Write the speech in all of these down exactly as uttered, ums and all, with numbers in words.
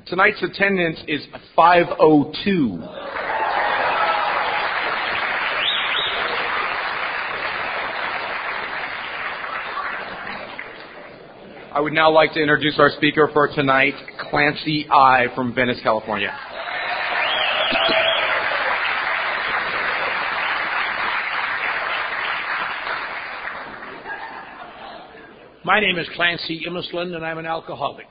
Tonight's attendance is five oh two. I would now like to introduce our speaker for tonight, Clancy I. from Venice, California. My name is Clancy Immisland, and I'm an alcoholic.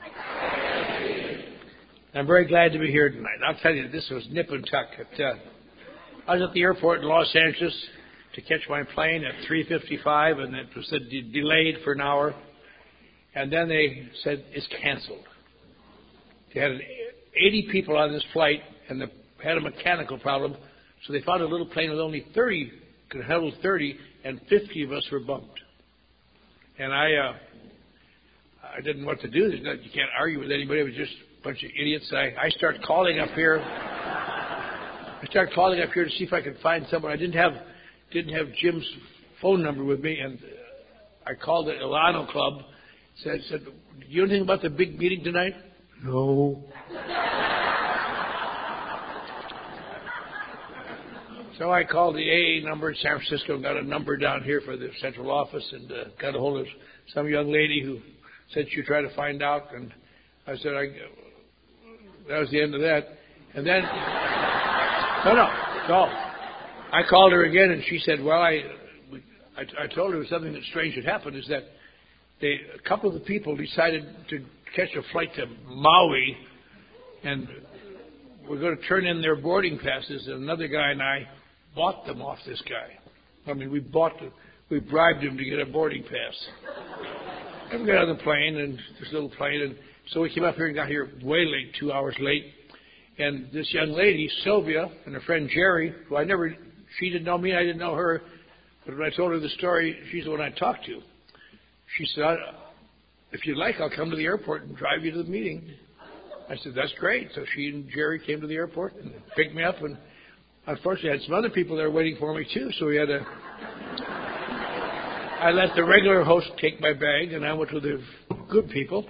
I'm very glad to be here tonight. I'll tell you, this was nip and tuck. At, uh, I was at the airport in Los Angeles to catch my plane at three fifty-five, and it was de- delayed for an hour. And then they said it's canceled. They had eighty people on this flight, and they had a mechanical problem, so they found a little plane with only thirty, could handle thirty, and fifty of us were bumped. And I, uh, I didn't know what to do. You can't argue with anybody. It was just a bunch of idiots. I, I started calling up here. I started calling up here to see if I could find someone. I didn't have, didn't have Jim's phone number with me, and I called the Ilano Club. Said, said, do you know anything about the big meeting tonight? No. So I called the A A number in San Francisco and got a number down here for the central office, and uh, got a hold of some young lady who said she'd try to find out. And I said, I, that was the end of that. And then, no, no, no. I called her again, and she said, well, I, I, I told her something that strange had happened, is that They, a couple of the people decided to catch a flight to Maui, and we're going to turn in their boarding passes. And another guy and I bought them off this guy. I mean, we bought them, we bribed him to get a boarding pass. And we got on the plane, and this little plane, and so we came up here and got here way late, two hours late. And this young lady, Sylvia, and her friend Jerry, who I never, she didn't know me, I didn't know her, but when I told her the story, she's the one I talked to. She said, if you'd like, I'll come to the airport and drive you to the meeting. I said, that's great. So she and Jerry came to the airport and picked me up. And unfortunately, I had some other people there waiting for me, too. So we had to... I let the regular host take my bag, and I went with the good people.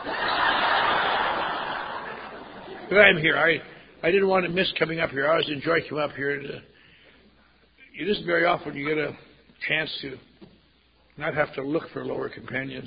But I'm here. I, I didn't want to miss coming up here. I always enjoy coming up here. And, uh, it isn't very often you get a chance to not have to look for lower companions.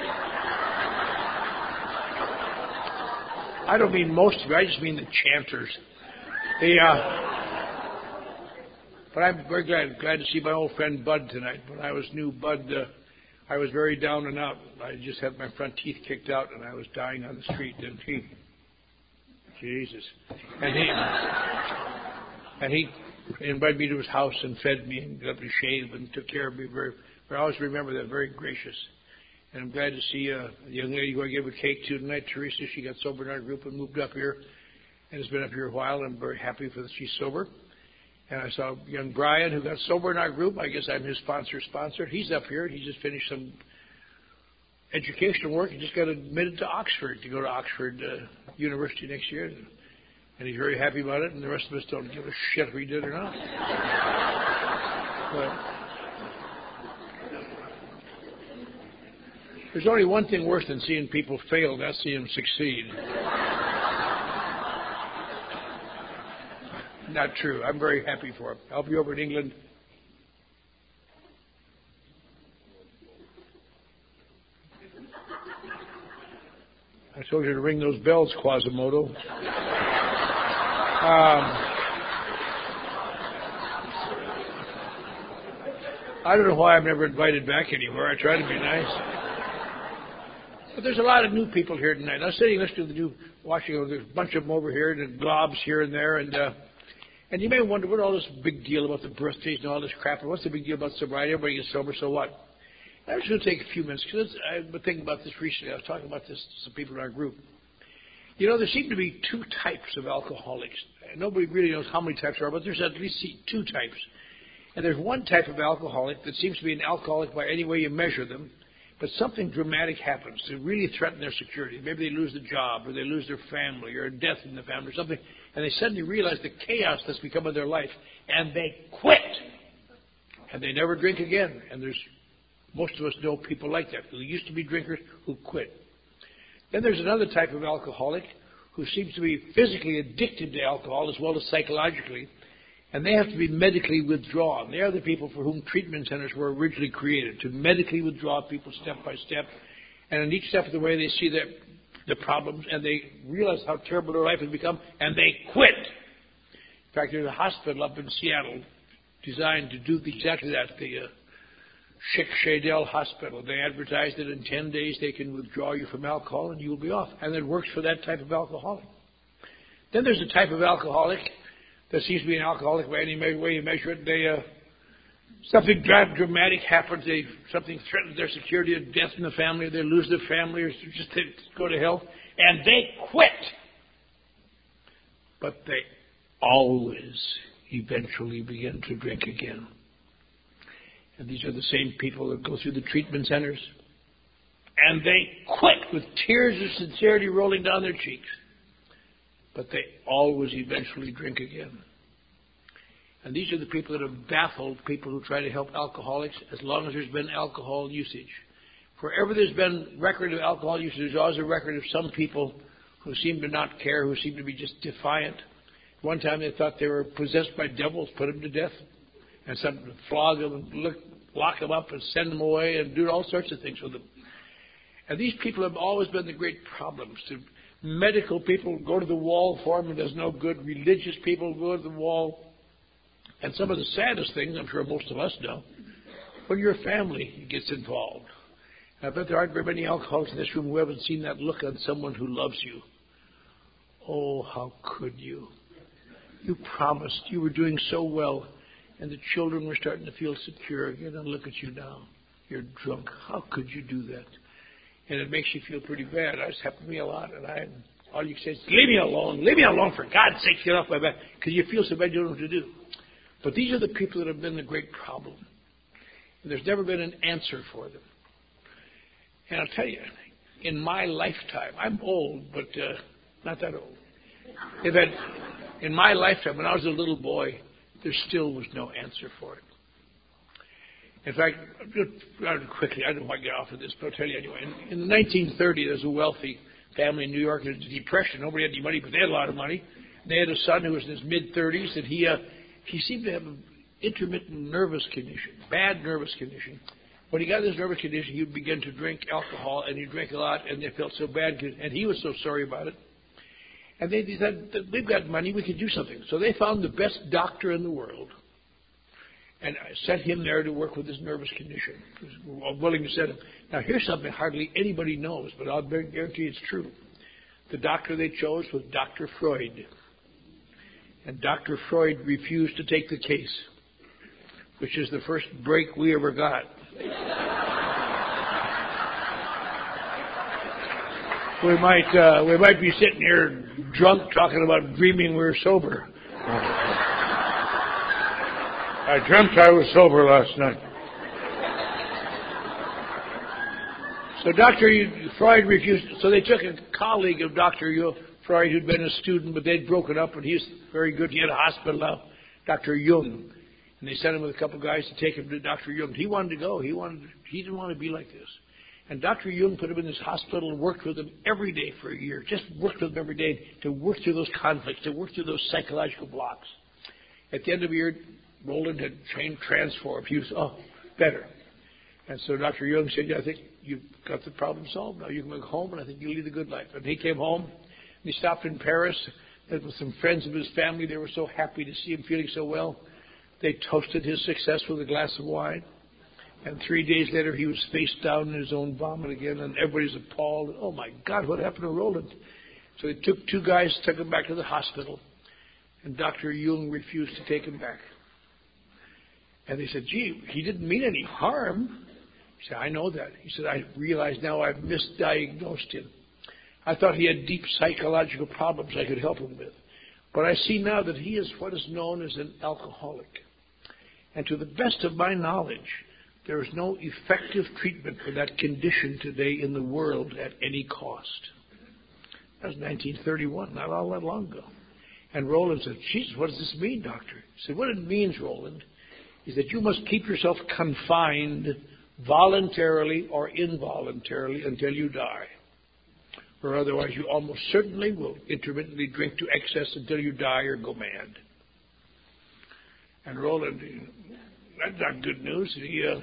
I don't mean most of you, I just mean the chanters. The, uh, but I'm very glad glad to see my old friend Bud tonight. When I was new Bud, uh, I was very down and out. I just had my front teeth kicked out, and I was dying on the street. And he, Jesus, and he, and he invited me to his house and fed me and got me shaved and took care of me very. But I always remember that, very gracious. And I'm glad to see uh, a young lady who I gave a cake to tonight, Teresa. She got sober in our group and moved up here and has been up here a while. I'm very happy for that she's sober. And I saw young Brian, who got sober in our group. I guess I'm his sponsor sponsor. He's up here. He just finished some educational work. He just got admitted to Oxford, to go to Oxford uh, University next year. And he's very happy about it, and the rest of us don't give a shit if he did or not. But there's only one thing worse than seeing people fail, that's seeing them succeed. Not true. I'm very happy for him. I'll be over in England. I told you to ring those bells, Quasimodo. Um, I don't know why I'm never invited back anywhere. I try to be nice. But there's a lot of new people here tonight. I was sitting listening to the new, watching, there's a bunch of them over here, and globs here and there, and uh, and you may wonder, what all this big deal about the birthdays and all this crap, and what's the big deal about sobriety? Everybody gets sober, so what? I was going to take a few minutes, because I've been thinking about this recently. I was talking about this to some people in our group. You know, there seem to be two types of alcoholics. Nobody really knows how many types there are, but there's at least two types. And there's one type of alcoholic that seems to be an alcoholic by any way you measure them, but something dramatic happens to really threaten their security. Maybe they lose the job, or they lose their family, or a death in the family, or something, and they suddenly realize the chaos that's become of their life, and they quit. And they never drink again. And there's most of us know people like that, who used to be drinkers who quit. Then there's another type of alcoholic who seems to be physically addicted to alcohol as well as psychologically, and they have to be medically withdrawn. They are the people for whom treatment centers were originally created, to medically withdraw people step by step. And in each step of the way, they see their, the problems, and they realize how terrible their life has become, and they quit. In fact, there's a hospital up in Seattle designed to do exactly that, the uh, Schick Shadell Hospital. They advertise that in ten days they can withdraw you from alcohol and you'll be off. And it works for that type of alcoholic. Then there's a type of alcoholic that seems to be an alcoholic by any way you measure it. They, uh, something dramatic happens. They, something threatens their security, of death in the family, or they lose their family, or just they go to hell, and they quit. But they always eventually begin to drink again. And these are the same people that go through the treatment centers. And they quit with tears of sincerity rolling down their cheeks. But they always eventually drink again. And these are the people that have baffled people who try to help alcoholics as long as there's been alcohol usage. Wherever there's been record of alcohol usage, there's always a record of some people who seem to not care, who seem to be just defiant. One time they thought they were possessed by devils, put them to death. And some flog them and look, lock them up and send them away and do all sorts of things with them. And these people have always been the great problems. To medical people go to the wall for them and does no good. Religious people go to the wall. And some of the saddest things, I'm sure most of us know, when your family gets involved. I bet there aren't very many alcoholics in this room who haven't seen that look on someone who loves you. Oh, how could you? You promised. You were doing so well. And the children were starting to feel secure again. And look at you now. You're drunk. How could you do that? And it makes you feel pretty bad. It's happened to me a lot. And I, all you can say is, leave me alone. Leave me alone, for God's sake, get off my back. Because you feel so bad you don't know what to do. But these are the people that have been the great problem. And there's never been an answer for them. And I'll tell you, in my lifetime, I'm old, but uh, not that old. In fact, in my lifetime, when I was a little boy, there still was no answer for it. In fact, just quickly, I don't want to get off of this, but I'll tell you anyway. In, in the nineteen thirties, there was a wealthy family in New York. There was a depression. Nobody had any money, but they had a lot of money. They had a son who was in his mid-thirties, and he uh, he seemed to have an intermittent nervous condition, bad nervous condition. When he got this nervous condition, he would begin to drink alcohol, and he drank a lot, and they felt so bad, and he was so sorry about it. And they said, we've got money, we can do something. So they found the best doctor in the world and sent him there to work with his nervous condition. He was willing to send him. Now, here's something hardly anybody knows, but I'll guarantee it's true. The doctor they chose was Doctor Freud. And Doctor Freud refused to take the case, which is the first break we ever got. We might uh, we might be sitting here drunk talking about dreaming we were sober. I dreamt I was sober last night. So Doctor Freud refused. So they took a colleague of Doctor Freud who'd been a student, but they'd broken up, and he was very good. He had a hospital now, Doctor Jung. And they sent him with a couple of guys to take him to Doctor Jung. He wanted to go. He wanted. He didn't want to be like this. And Doctor Jung put him in this hospital and worked with him every day for a year. Just worked with him every day to work through those conflicts, to work through those psychological blocks. At the end of the year, Roland had trained transformed. He was, oh, better. And so Doctor Jung said, yeah, I think you've got the problem solved. Now you can go home, and I think you'll lead a good life. And he came home, and he stopped in Paris. Met with some friends of his family. They were so happy to see him feeling so well. They toasted his success with a glass of wine. And three days later, he was face down in his own vomit again, and everybody's appalled. Oh, my God, what happened to Roland? So they took two guys, took him back to the hospital, and Doctor Jung refused to take him back. And they said, gee, he didn't mean any harm. He said, I know that. He said, I realize now I've misdiagnosed him. I thought he had deep psychological problems I could help him with. But I see now that he is what is known as an alcoholic. And to the best of my knowledge, there is no effective treatment for that condition today in the world at any cost. That was nineteen thirty-one, not all that long ago. And Roland said, Jesus, what does this mean, doctor? He said, what it means, Roland, is that you must keep yourself confined voluntarily or involuntarily until you die. or otherwise you almost certainly will intermittently drink to excess until you die or go mad. And Roland, that's not good news. He, uh,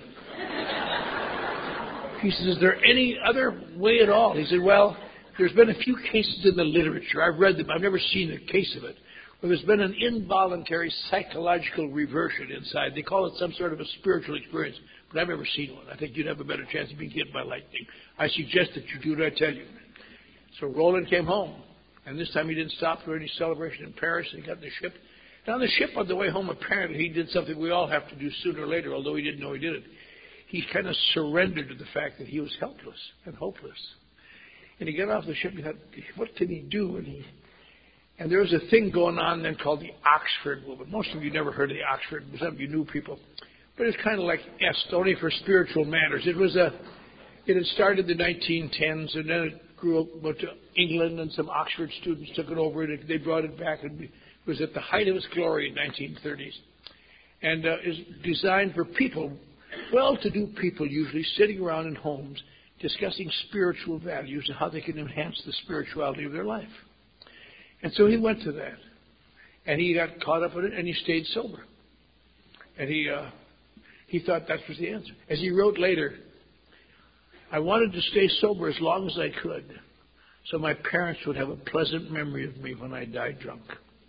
he says, is there any other way at all? He said, well, there's been a few cases in the literature. I've read them. I've never seen a case of it. Where there's been an involuntary psychological reversion inside. They call it some sort of a spiritual experience, but I've never seen one. I think you'd have a better chance of being hit by lightning. I suggest that you do what I tell you. So Roland came home, and this time he didn't stop for any celebration in Paris, and he got in the ship. And on the ship on the way home, apparently he did something we all have to do sooner or later, although he didn't know he did it. He kind of surrendered to the fact that he was helpless and hopeless. And he got off the ship and he thought, what can he do? And he And there was a thing going on then called the Oxford Movement. Most of you never heard of the Oxford. Some of you knew people. But it's kind of like EST, only for spiritual matters. It was a, it had started in the nineteen tens, and then it grew up went to England, and some Oxford students took it over, and they brought it back. And it was at the height of its glory in the nineteen thirties. And uh, is designed for people, well-to-do people usually, sitting around in homes discussing spiritual values and how they can enhance the spirituality of their life. And so he went to that, and he got caught up in it, and he stayed sober. And he uh, he thought that was the answer. As he wrote later, I wanted to stay sober as long as I could, so my parents would have a pleasant memory of me when I died drunk.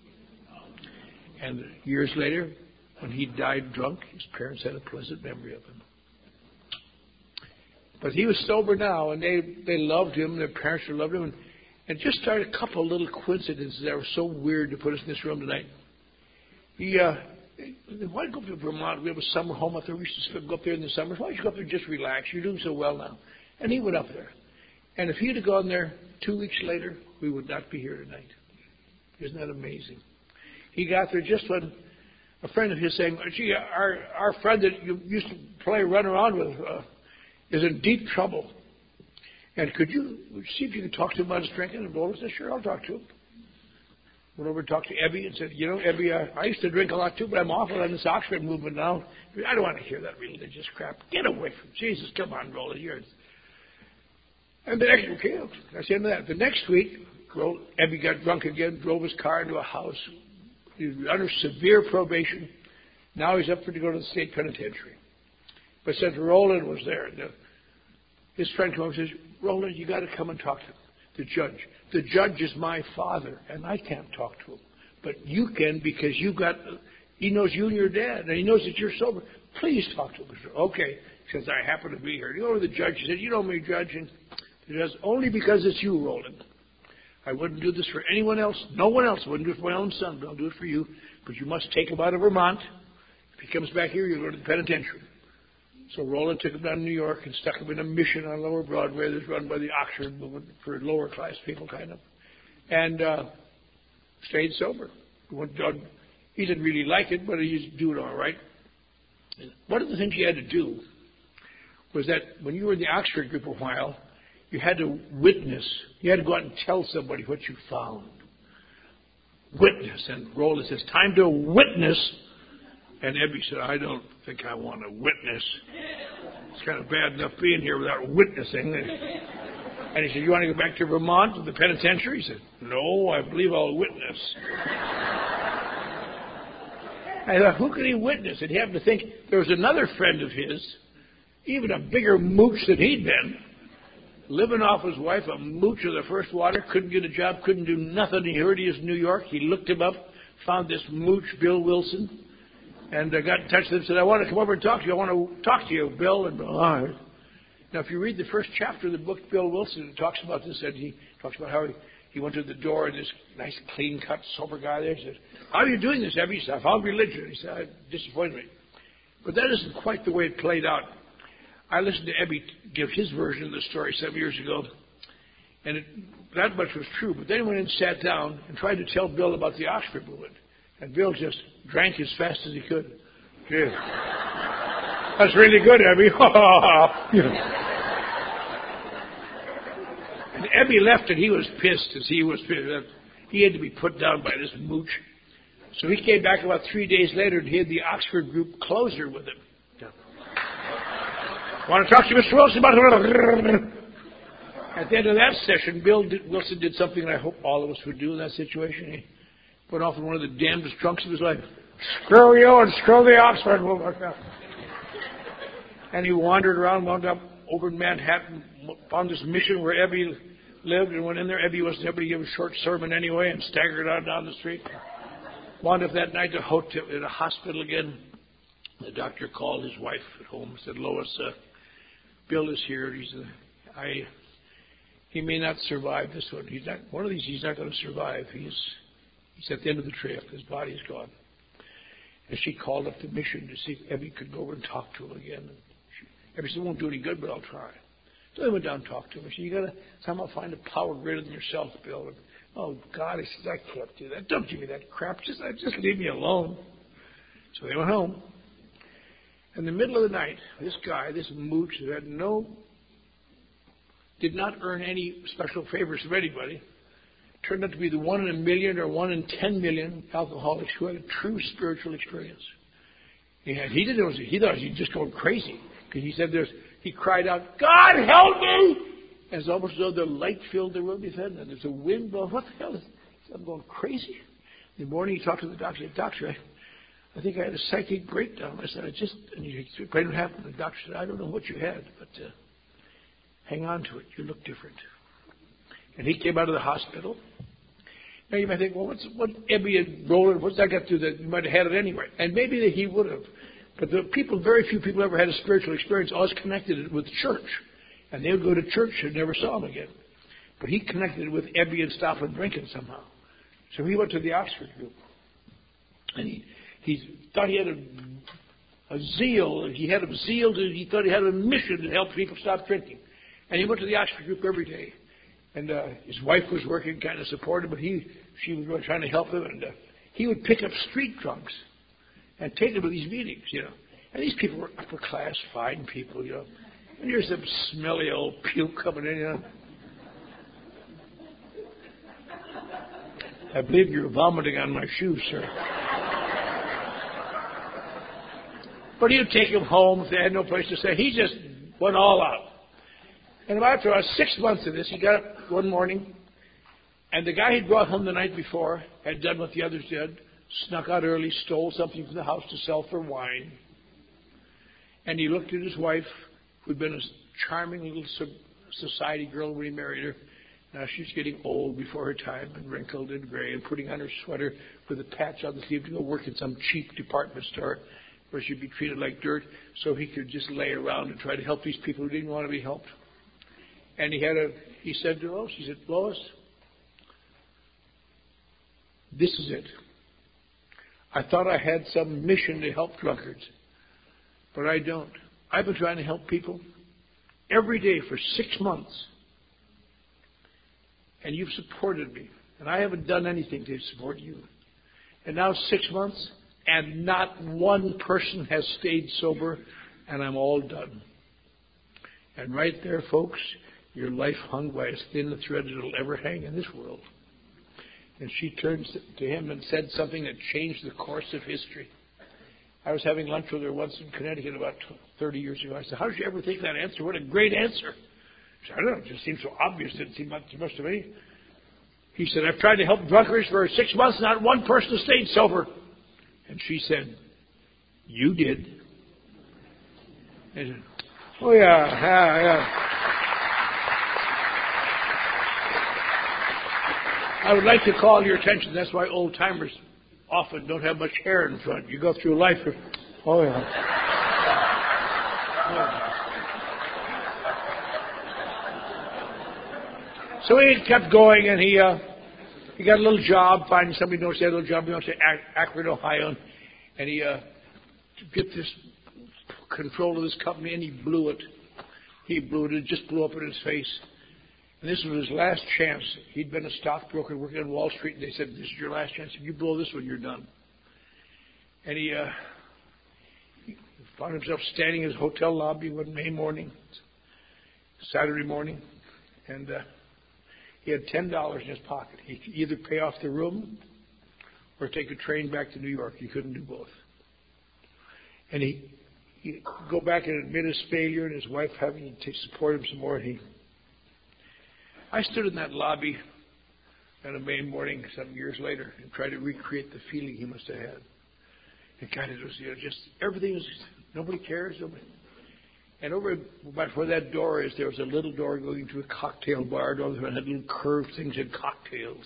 And years later, when he died drunk, his parents had a pleasant memory of him. But he was sober now, and they, they loved him, their parents loved him, and And just started a couple of little coincidences that were so weird to put us in this room tonight. He, uh, why go up to Vermont? We have a summer home up there. We used to go up there in the summers. Why don't you go up there and just relax? You're doing so well now. And he went up there. And if he'd have gone there two weeks later, we would not be here tonight. Isn't that amazing? He got there just when a friend of his saying, gee, our, our friend that you used to play, run around with, uh, is in deep trouble. And could you see if you could talk to him about his drinking? And Roland said, sure, I'll talk to him. Went over and talked to Ebby and said, you know, Ebby, uh, I used to drink a lot too, but I'm awful on this Oxford movement now. I don't want to hear that religious crap. Get away from Jesus. Come on, Roland. You're... And the next week, okay, that's the end of that. The next week, Ebby got drunk again, drove his car into a house. He was under severe probation. Now he's up for to go to the state penitentiary. But since Roland was there, the, his friend came up and says, Roland, you got to come and talk to the judge. The judge is my father, and I can't talk to him. But you can because you got, he knows you and your dad, and he knows that you're sober. Please talk to him. Said, okay, since I happen to be here. You go to the judge. He said, you know me, Judge. And he says, only because it's you, Roland. I wouldn't do this for anyone else. No one else. I wouldn't do it for my own son, but I'll do it for you. But you must take him out of Vermont. If he comes back here, you'll go to the penitentiary. So Roland took him down to New York and stuck him in a mission on Lower Broadway that's run by the Oxford Movement for lower class people, kind of. And uh, stayed sober. He didn't really like it, but he was doing all right. And one of the things he had to do was that when you were in the Oxford group a while, you had to witness. You had to go out and tell somebody what you found. Witness. And Roland says, time to witness. And Ebby said, I don't think I want to witness. It's kind of bad enough being here without witnessing. And he said, you want to go back to Vermont to the penitentiary? He said, no, I believe I'll witness. I thought, who could he witness? And he happened to think there was another friend of his, even a bigger mooch than he'd been, living off his wife, a mooch of the first water, couldn't get a job, couldn't do nothing. He heard he was in New York. He looked him up, found this mooch, Bill Wilson, and uh, got in touch with him and said, I want to come over and talk to you. I want to talk to you, Bill. And all right. Now, if you read the first chapter of the book, Bill Wilson, it talks about this, and he talks about how he, he went to the door, and this nice, clean-cut, sober guy there said, how are you doing this, Ebby? He said, I found religion. He said, it disappointed me. But that isn't quite the way it played out. I listened to Ebby give his version of the story seven years ago, and it, that much was true. But then he went and sat down and tried to tell Bill about the Oxford movement. And Bill just drank as fast as he could. Gee, that's really good, Ebby. And Ebby left, and he was pissed as he was pissed. He had to be put down by this mooch. So he came back about three days later, and he had the Oxford group closer with him. Yeah. Want to talk to you, Mister Wilson? About At the end of that session, Bill did, Wilson did something that I hope all of us would do in that situation. He went off in one of the damnedest trunks of his life. Screw you and screw the Oxford. And he wandered around, wound up over in Manhattan, found this mission where Ebby lived, and went in there. Ebby wasn't able to give a short sermon anyway, and staggered on down the street. Wound up that night at a hotel, in a hospital again. The doctor called his wife at home and said, Lois, uh, Bill is here. He's, uh, I, he may not survive this one. He's not, one of these he's not going to survive. He's, he's at the end of the trail. His body is gone. And she called up the mission to see if Ebby could go over and talk to him again. And she, Ebby said, it won't do any good, but I'll try. So they went down and talked to him. She said, you got to somehow find a power greater than yourself, Bill. And, oh, God, he says, I can't do that. Don't give me that crap. Just, just leave me alone. So they went home. In the middle of the night, this guy, this mooch that had no, did not earn any special favors from anybody, turned out to be the one in a million or one in ten million alcoholics who had a true spiritual experience. He, had, he didn't know, he thought he was just going crazy. Because he said there's, he cried out, God help me! And it's almost as though the light filled the room. He said, and there's a wind blowing. What the hell is, he said, I'm going crazy. In the morning he talked to the doctor. He said, Doctor, I, I think I had a psychic breakdown. I said, I just, and he explained what happened. The doctor said, I don't know what you had, but uh, hang on to it. You look different. And he came out of the hospital. Now you might think, well, what's, what Ebby and Roland, what's that got to do that you might have had it anyway? And maybe that he would have. But the people, very few people ever had a spiritual experience, always connected it with church. And they would go to church and never saw him again. But he connected it with Ebby and stopping drinking somehow. So he went to the Oxford group. And he, he thought he had a, a zeal, he had a zeal, to, he thought he had a mission to help people stop drinking. And he went to the Oxford group every day. And uh, his wife was working, kind of supportive, but he, she was really trying to help him. And uh, he would pick up street drunks and take them to these meetings, you know. And these people were upper class, fine people, you know. And here's some smelly old puke coming in, you know. I believe you're vomiting on my shoes, sir. But he'd take him home if they had no place to stay. He just went all out. And after about six months of this, he got up one morning, and the guy he'd brought home the night before had done what the others did, snuck out early, stole something from the house to sell for wine. And he looked at his wife, who'd been a charming little society girl when he married her. Now she's getting old before her time and wrinkled and gray and putting on her sweater with a patch on the sleeve to go work in some cheap department store where she'd be treated like dirt so he could just lay around and try to help these people who didn't want to be helped. And he had a, he said to Lois, he said, Lois, this is it. I thought I had some mission to help drunkards, but I don't. I've been trying to help people every day for six months, and you've supported me, and I haven't done anything to support you. And now six months, and not one person has stayed sober, and I'm all done. And right there, folks, your life hung by as thin a thread as it'll ever hang in this world. And she turned to him and said something that changed the course of history. I was having lunch with her once in Connecticut about thirty years ago. I said, how did you ever think that answer? What a great answer. She said, I don't know, it just seemed so obvious. It didn't seem much, much to me. He said, I've tried to help drunkards for six months, not one person stayed sober. And she said, you did. And he said, oh, yeah, yeah, yeah. I would like to call your attention. That's why old timers often don't have much hair in front. You go through life with, oh yeah. Oh. So he kept going, and he uh, he got a little job, finding somebody who knows he had a little job. He went to Akron, Ohio, and he uh, to get this control of this company, and he blew it. He blew it. It just blew up in his face. And this was his last chance. He'd been a stockbroker working on Wall Street, and they said, this is your last chance. If you blow this one, you're done. And he, uh, he found himself standing in his hotel lobby one May morning, Saturday morning, and uh, he had ten dollars in his pocket. He could either pay off the room or take a train back to New York. He couldn't do both. And he he'd go back and admit his failure, and his wife having to support him some more. And he I stood in that lobby on a May morning some years later and tried to recreate the feeling he must have had. And God, it was, you know, just everything was, nobody cares. Nobody. And over before that door is there was a little door going to a cocktail bar. Door that had little curved things and cocktails.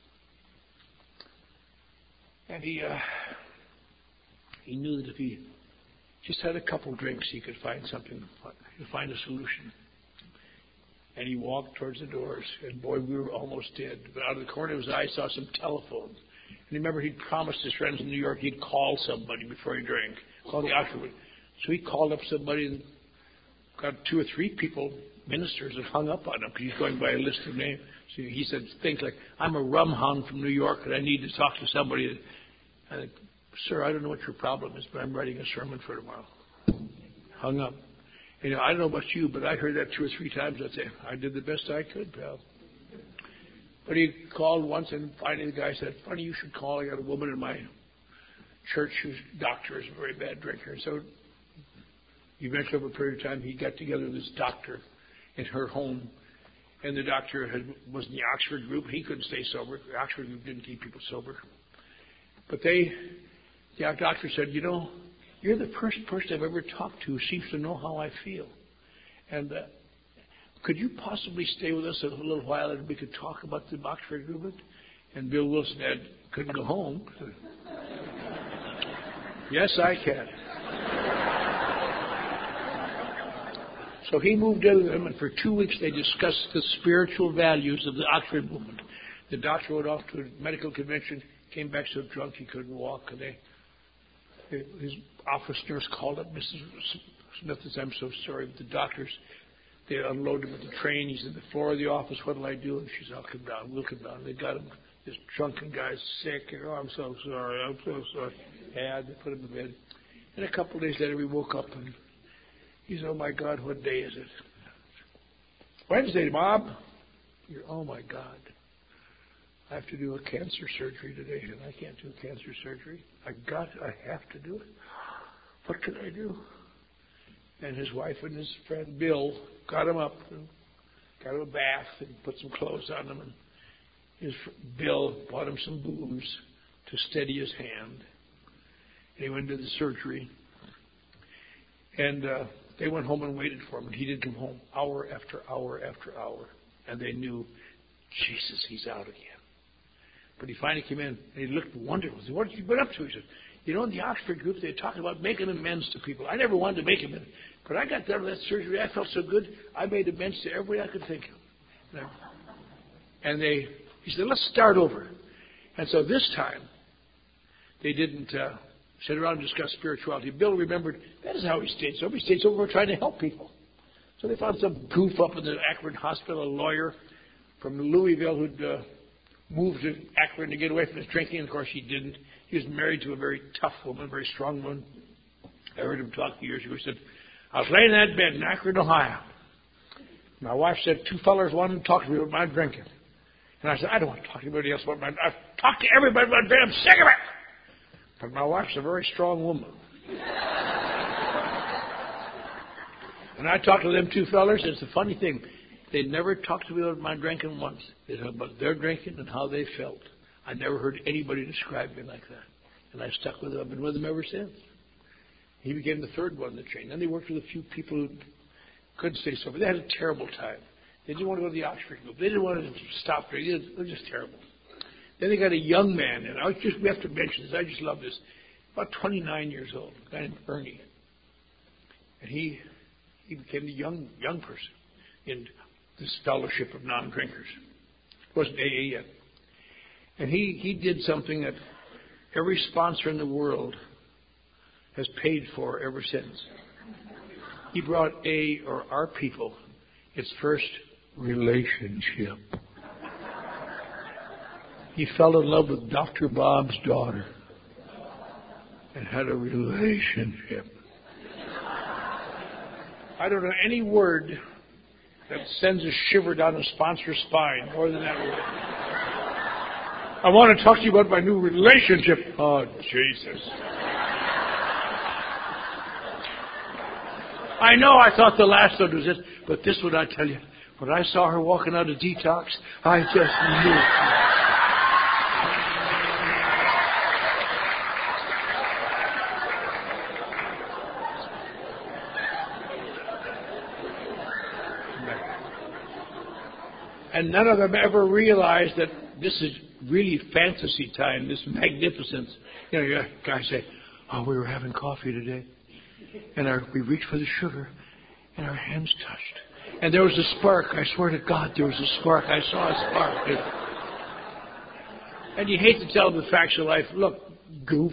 And he uh, he knew that if he just had a couple drinks, he could find something, he could find a solution. And he walked towards the doors, and boy, we were almost dead. But out of the corner of his eye, I saw some telephones. And remember, he'd promised his friends in New York he'd call somebody before he drank, call the usher. So he called up somebody and got two or three people, ministers, that hung up on him because he's going by a list of names. So he said things like, "I'm a rum hound from New York, and I need to talk to somebody." I said, "Sir, I don't know what your problem is, but I'm writing a sermon for tomorrow." Hung up. You know, I don't know about you, but I heard that two or three times. I'd say, "I did the best I could, pal." But he called once, and finally the guy said, "Funny you should call. I got a woman in my church whose doctor is a very bad drinker." So eventually, over a period of time, he got together with this doctor in her home. And the doctor had, was in the Oxford group. He couldn't stay sober. The Oxford group didn't keep people sober. But they, the doctor said, "You know, you're the first person I've ever talked to who seems to know how I feel. And uh, could you possibly stay with us a little while and we could talk about the Oxford movement?" And Bill Wilson had, couldn't go home. "Yes, I can." So he moved in with them, and for two weeks they discussed the spiritual values of the Oxford movement. The doctor went off to a medical convention, came back so drunk he couldn't walk, and they, his office nurse called up Missus Smith and said, "I'm so sorry, but the doctors, they unloaded him at the train. He's in the floor of the office. What'll I do?" And she said, "I'll come down. We'll come down." They got him, this drunken guy's sick. "Oh, I'm so sorry. I'm so sorry." And they put him in bed. And a couple of days later, we woke up, and he said, "Oh, my God, what day is it?" "Wednesday, Mom." You're, "Oh, my God. I have to do a cancer surgery today, and I can't do cancer surgery. I got, I have to do it. What can I do?" And his wife and his friend Bill got him up, and got him a bath, and put some clothes on him. And his Bill bought him some booze to steady his hand. And he went to the surgery, and uh, they went home and waited for him, and he didn't come home hour after hour after hour. And they knew, Jesus, he's out again. But he finally came in, and he looked wonderful. He said, "What have you been up to?" He said, "You know, in the Oxford group, they talked about making amends to people. I never wanted to make amends. But I got done with that surgery. I felt so good. I made amends to everybody I could think of." And they, he said, "Let's start over." And so this time, they didn't uh, sit around and discuss spirituality. Bill remembered, that is how he stayed sober. He stayed sober trying to help people. So they found some goof up in the Akron hospital, a lawyer from Louisville who'd uh, moved to Akron to get away from his drinking. Of course, he didn't. He was married to a very tough woman, a very strong woman. I heard him talk years ago. He said, "I was laying in that bed in Akron, Ohio. My wife said two fellers wanted to talk to me about my drinking. And I said, I don't want to talk to anybody else about my drinking. I've talked to everybody about drinking. I'm sick of it. But my wife's a very strong woman." And I talked to them two fellers, and it's a funny thing. They never talked to me about my drinking once. They talked about their drinking and how they felt. I never heard anybody describe me like that. And I stuck with them. I've been with them ever since. He became the third one in the chain. Then they worked with a few people who couldn't stay sober. They had a terrible time. They didn't want to go to the Oxford group. They didn't want to stop drinking. It was just terrible. Then they got a young man, and I was just, we have to mention this. I just love this. About twenty-nine years old, a guy named Ernie. And he he became the young young person in this fellowship of non-drinkers. It wasn't A A yet. And he, he did something that every sponsor in the world has paid for ever since. He brought A, or our people, its first relationship. He fell in love with Doctor Bob's daughter and had a relationship. I don't know any word that sends a shiver down a sponsor's spine more than that word. I want to talk to you about my new relationship. Oh, Jesus. I know I thought the last one was it, but this one, I tell you, When I saw her walking out of detox, I just knew. And none of them ever realized that this is really fantasy time, this magnificence. You know, guys say, oh, we were having coffee today, and our, we reached for the sugar, and our hands touched. And there was a spark. I swear to God, there was a spark. I saw a spark. And you hate to tell them the facts of life. Look, goof.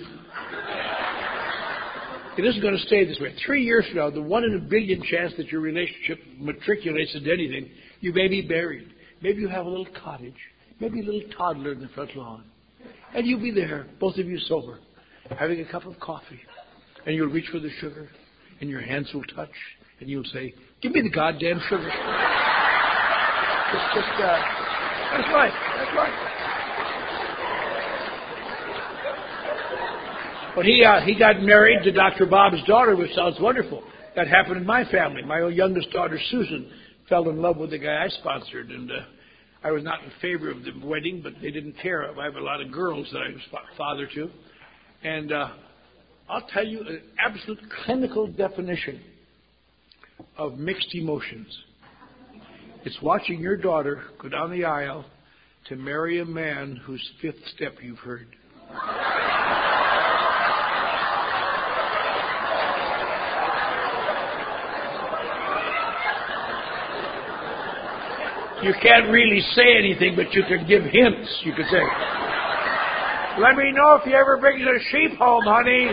It isn't going to stay this way. Three years from now, the one in a billion chance that your relationship matriculates into anything, you may be buried. Maybe you have a little cottage. Maybe a little toddler in the front lawn. And you'll be there, both of you sober, having a cup of coffee. And you'll reach for the sugar, and your hands will touch, and you'll say, give me the goddamn sugar. It's just, uh, that's right, that's right. But he, uh, he got married to Doctor Bob's daughter, which sounds wonderful. That happened in my family. My youngest daughter, Susan, fell in love with the guy I sponsored, and uh, I was not in favor of the wedding, but they didn't care. I have a lot of girls that I was father to. And uh, I'll tell you an absolute clinical definition of mixed emotions. It's watching your daughter go down the aisle to marry a man whose fifth step you've heard. You can't really say anything, but you can give hints. You could say, let me know if you ever bring a sheep home, honey.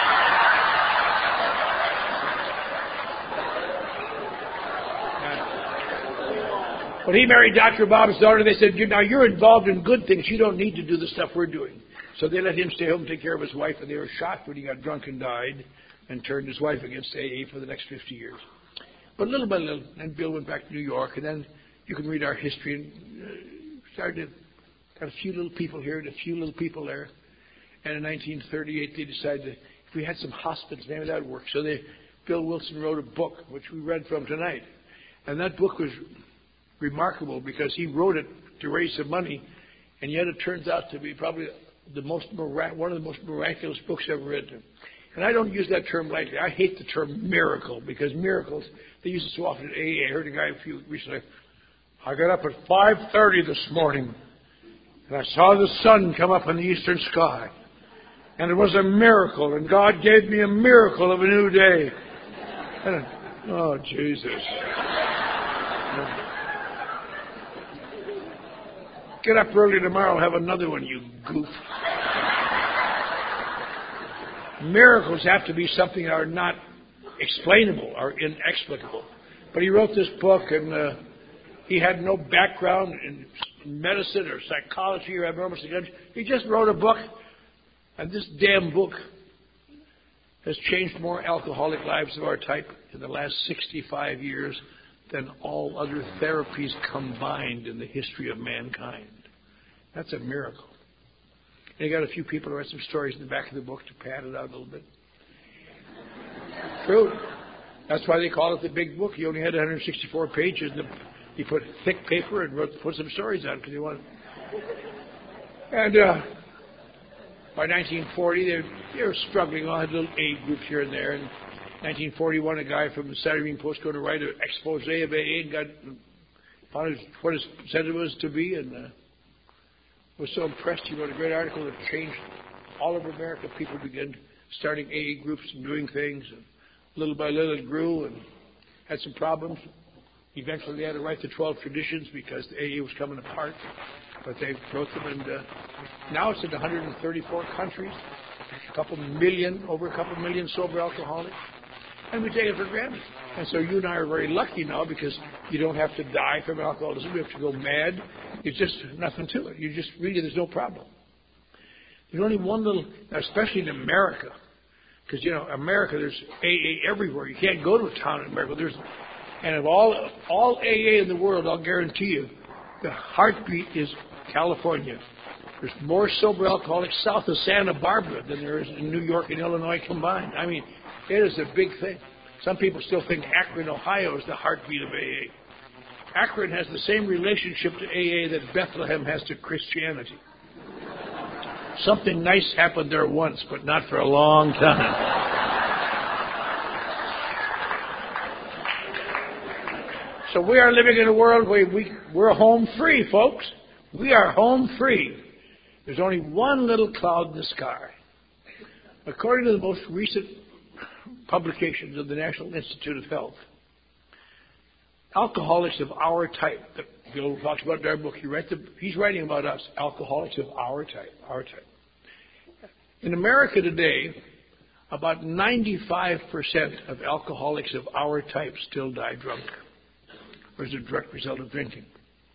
When he married Doctor Bob's daughter, they said, now you're involved in good things. You don't need to do the stuff we're doing. So they let him stay home and take care of his wife, and they were shocked when he got drunk and died and turned his wife against A A for the next fifty years. But little by little, and Bill went back to New York, and then you can read our history and uh, started to, got a few little people here and a few little people there. And in nineteen thirty-eight, they decided that if we had some hospitals, maybe that would work. So they, Bill Wilson wrote a book, which we read from tonight. And that book was remarkable because he wrote it to raise some money, and yet it turns out to be probably the most mirac- one of the most miraculous books ever written. And I don't use that term lightly. I hate the term miracle because miracles, they use it so often at A A. I heard a guy a few recently. I got up at five thirty this morning, and I saw the sun come up in the eastern sky. And it was a miracle, and God gave me a miracle of a new day. And, oh, Jesus. Get up early tomorrow and have another one, you goof. Miracles have to be something that are not explainable or inexplicable. But he wrote this book, and uh, he had no background in medicine or psychology or abnormal psychology. He just wrote a book, and this damn book has changed more alcoholic lives of our type in the last sixty-five years than all other therapies combined in the history of mankind. That's a miracle. And he got a few people to write some stories in the back of the book to pad it out a little bit. True. That's why they call it the big book. He only had one hundred sixty-four pages. And he put thick paper and wrote, put some stories on because he wanted. And uh, by nineteen forty, they, they were struggling. All had little A groups here and there. And nineteen forty-one, a guy from the Saturday Evening Post going to write an expose of A A and got found his, what his said it was to be, and uh, was so impressed. He wrote a great article that changed all over America. People began starting A A groups and doing things, and little by little it grew and had some problems. Eventually, they had to write the twelve traditions because the A A was coming apart, but they wrote them, and uh, now it's in one hundred thirty-four countries, a couple million, over a couple million sober alcoholics. And we take it for granted. And so you and I are very lucky now because you don't have to die from alcoholism. You have to go mad. It's just nothing to it. You just really, there's no problem. There's only one little, especially in America, because, you know, America, there's A A everywhere. You can't go to a town in America. There's, and of all, all A A in the world, I'll guarantee you, the heartbeat is California. There's more sober alcoholics south of Santa Barbara than there is in New York and Illinois combined. I mean, it is a big thing. Some people still think Akron, Ohio is the heartbeat of A A. Akron has the same relationship to A A that Bethlehem has to Christianity. Something nice happened there once, but not for a long time. So we are living in a world where we, we're home free, folks. We are home free. There's only one little cloud in the sky. According to the most recent publications of the National Institute of Health, alcoholics of our type, that Bill talks about in our book, he writes the, he's writing about us, alcoholics of our type, our type. In America today, about ninety-five percent of alcoholics of our type still die drunk, or as a direct result of drinking.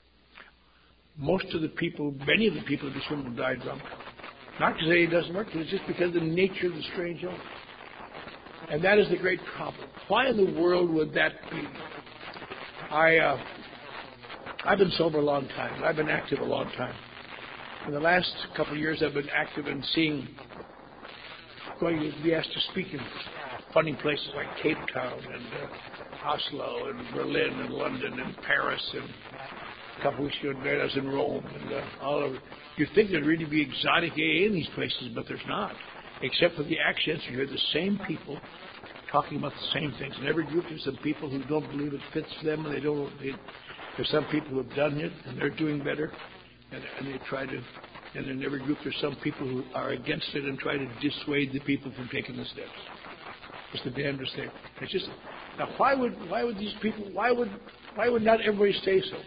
Most of the people, many of the people in this room will die drunk. Not to say it doesn't work, but it's just because of the nature of the strange illness. And that is the great problem. Why in the world would that be? I, uh, I've been sober a long time, and I've been active a long time. In the last couple of years, I've been active in seeing, going to be asked to speak in funny places like Cape Town and uh, Oslo and Berlin and London and Paris, and a couple of weeks ago I was in Rome and uh, all over. You'd think there'd really be exotic A A in these places, but there's not. Except for the accents, you hear the same people talking about the same things. In every group, there's some people who don't believe it fits them, and they don't. They, there's some people who have done it, and they're doing better, and, and they try to. And in every group, there's some people who are against it and try to dissuade the people from taking the steps. It's the damnedest thing. It's just now. Why would why would these people? Why would why would not everybody stay so?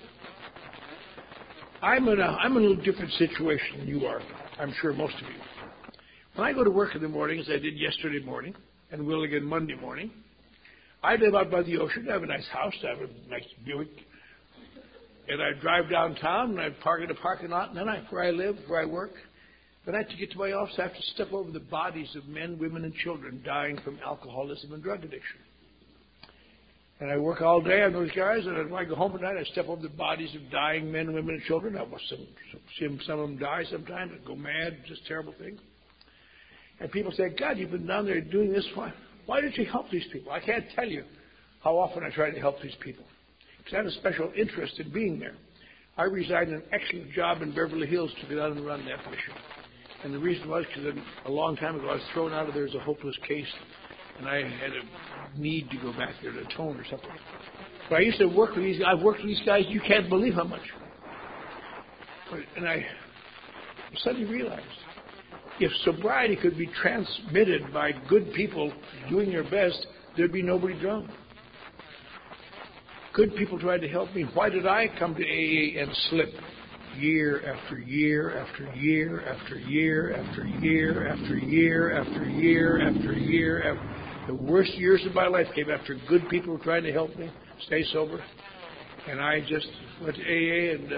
I'm in a I'm in a little different situation than you are. I'm sure most of you. When I go to work in the morning, as I did yesterday morning, and will again Monday morning, I live out by the ocean. I have a nice house. I have a nice Buick. And I drive downtown, and I park in a parking lot, and then I, where I live, where I work. Then I have to get to my office. I have to step over the bodies of men, women, and children dying from alcoholism and drug addiction. And I work all day on those guys, and when I go home at night, I step over the bodies of dying men, women, and children. I watch some, some, some of them die sometimes and go mad, just terrible things. And people say, God, you've been down there doing this. Why, why did you help these people? I can't tell you how often I try to help these people, because I have a special interest in being there. I resigned an excellent job in Beverly Hills to get out and run that mission. And the reason was because a long time ago I was thrown out of there as a hopeless case, and I had a need to go back there to atone or something. But I used to work with these guys. I've worked with these guys, you can't believe how much. But, and I suddenly realized, if sobriety could be transmitted by good people doing their best, there'd be nobody drunk. Good people tried to help me. Why did I come to A A and slip year after year after year after year after year after year after year after year after the worst years of my life came after good people were trying to help me stay sober. And I just went to A A and uh,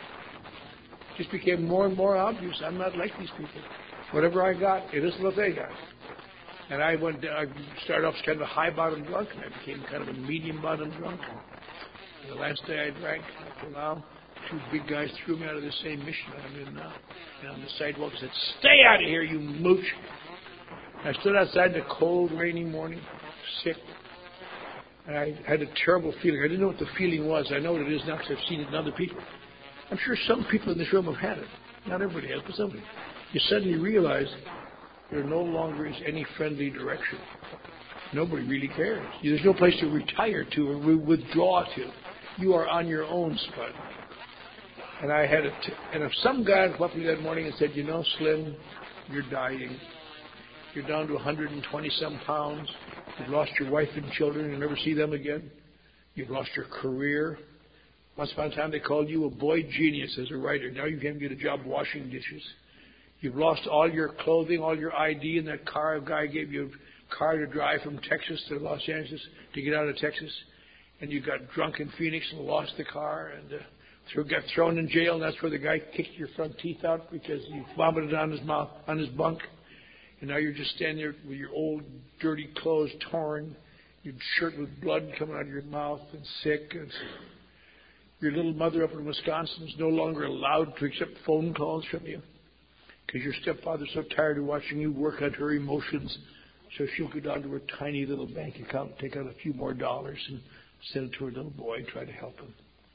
just became more and more obvious. I'm not like these people. Whatever I got, it isn't what they got. And I went. I started off as kind of a high bottom drunk, and I became kind of a medium bottom drunk. And the last day I drank, until now, two big guys threw me out of the same mission that I'm in now. And on the sidewalk said, "Stay out of here, you mooch!" I stood outside in a cold, rainy morning, sick. And I had a terrible feeling. I didn't know what the feeling was. I know what it is now because I've seen it in other people. I'm sure some people in this room have had it. Not everybody has, but somebody. You suddenly realize there no longer is any friendly direction. Nobody really cares. There's no place to retire to or withdraw to. You are on your own, Spud. And I had a t- and if some guy came up to me that morning and said, "You know, Slim, you're dying. You're down to one hundred twenty some pounds. You've lost your wife and children. You'll never see them again. You've lost your career. Once upon a time, they called you a boy genius as a writer. Now you can't get a job washing dishes. You've lost all your clothing, all your I D in that car. A guy gave you a car to drive from Texas to Los Angeles to get out of Texas. And you got drunk in Phoenix and lost the car and uh, threw, got thrown in jail. And that's where the guy kicked your front teeth out because you vomited on his mouth, on his bunk. And now you're just standing there with your old, dirty clothes torn, your shirt with blood coming out of your mouth and sick. And your little mother up in Wisconsin is no longer allowed to accept phone calls from you because your stepfather's so tired of watching you work on her emotions, so she'll go down to her tiny little bank account and take out a few more dollars and send it to her little boy and try to help him.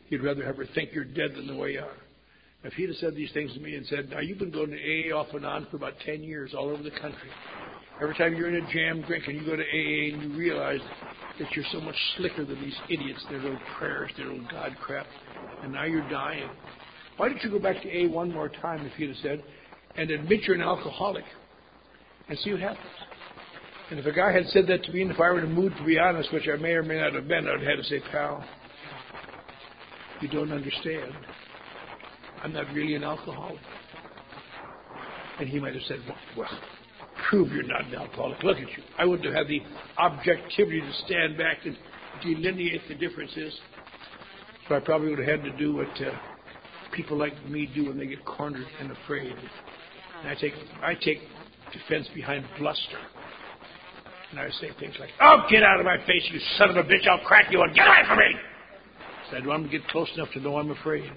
You'd rather have her think you're dead than the way you are. If he'd have said these things to me and said, now you've been going to A A off and on for about ten years all over the country. Every time you're in a jam drinking, you go to A A and you realize that you're so much slicker than these idiots, their little prayers, their little God crap, and now you're dying. Why don't you go back to A A one more time, if he'd have said, and admit you're an alcoholic and see what happens? And if a guy had said that to me, and if I were in a mood to be honest, which I may or may not have been, I'd have had to say, pal, you don't understand. I'm not really an alcoholic. And he might have said, well, well, prove you're not an alcoholic. Look at you. I wouldn't have had the objectivity to stand back and delineate the differences. So I probably would have had to do what uh, people like me do when they get cornered and afraid. And I take, I take defense behind bluster. And I say things like, oh, get out of my face, you son of a bitch. I'll crack you and get away from me. So I want them to get close enough to know I'm afraid.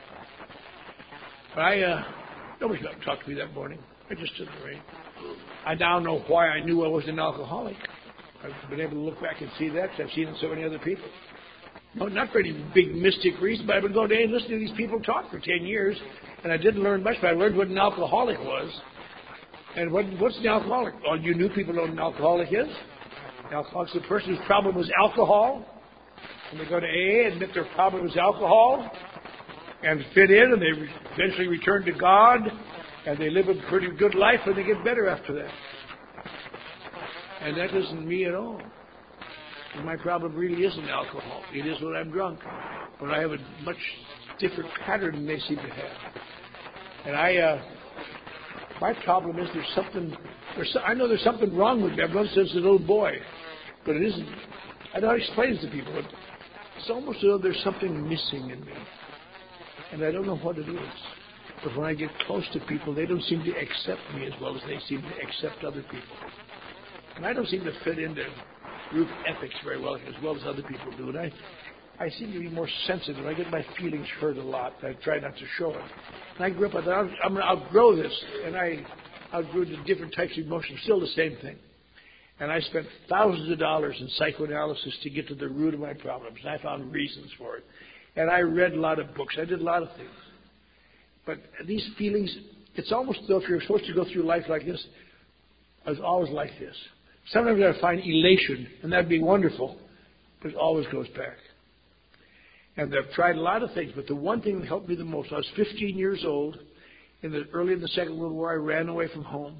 But I, uh, nobody got to talk to me that morning. I just stood in the rain. I now know why I knew I was an alcoholic. I've been able to look back and see that because I've seen it in so many other people. No, not for any big mystic reason, but I've been going to and listening to these people talk for ten years, and I didn't learn much, but I learned what an alcoholic was. And what, what's an alcoholic? All you new people know what an alcoholic is. An alcoholic is the person whose problem was alcohol, and they go to A A, admit their problem was alcohol, and fit in, and they re- eventually return to God, and they live a pretty good life, and they get better after that. And that isn't me at all. And my problem really isn't alcohol. It is when I'm drunk. But I have a much different pattern than they seem to have. And I, uh, my problem is there's something, there's so, I know there's something wrong with me. I've known since a little boy. But it isn't, I don't know how to explain it to people, but it's almost as though there's something missing in me. And I don't know what it is. But when I get close to people, they don't seem to accept me as well as they seem to accept other people. And I don't seem to fit into group ethics very well, as well as other people do. And I, I seem to be more sensitive. I get my feelings hurt a lot. I try not to show it. And I grew up with that. I'm going to outgrow this. And I outgrew the different types of emotions. Still the same thing. And I spent thousands of dollars in psychoanalysis to get to the root of my problems. And I found reasons for it. And I read a lot of books. I did a lot of things. But these feelings, it's almost as though if you're supposed to go through life like this, I was always like this. Sometimes I find elation, and that'd be wonderful, but it always goes back. And I've tried a lot of things, but the one thing that helped me the most, I was fifteen years old, in the early in the Second World War, I ran away from home,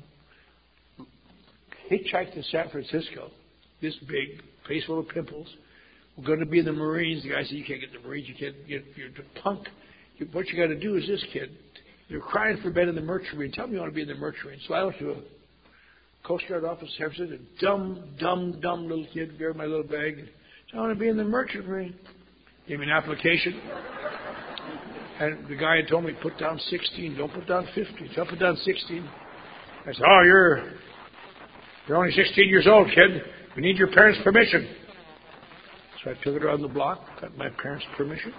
hitchhiked to San Francisco, this big, face full of pimples. We're going to be in the Marines. The guy said, you can't get in the Marines, you can't get, you're a punk. What you got to do is this, kid. You're crying for bed in the Merchant Marine. Tell me you want to be in the Merchant Marine. So I went to a Coast Guard office, San Francisco, a dumb, dumb, dumb little kid, carried my little bag. So I want to be in the Merchant Marine. Gave me an application. And the guy had told me, put down sixteen. Don't put down fifteen. So I put down sixteen. I said, oh, you're, you're only sixteen years old, kid. We need your parents' permission. So I took it around the block, got my parents' permission.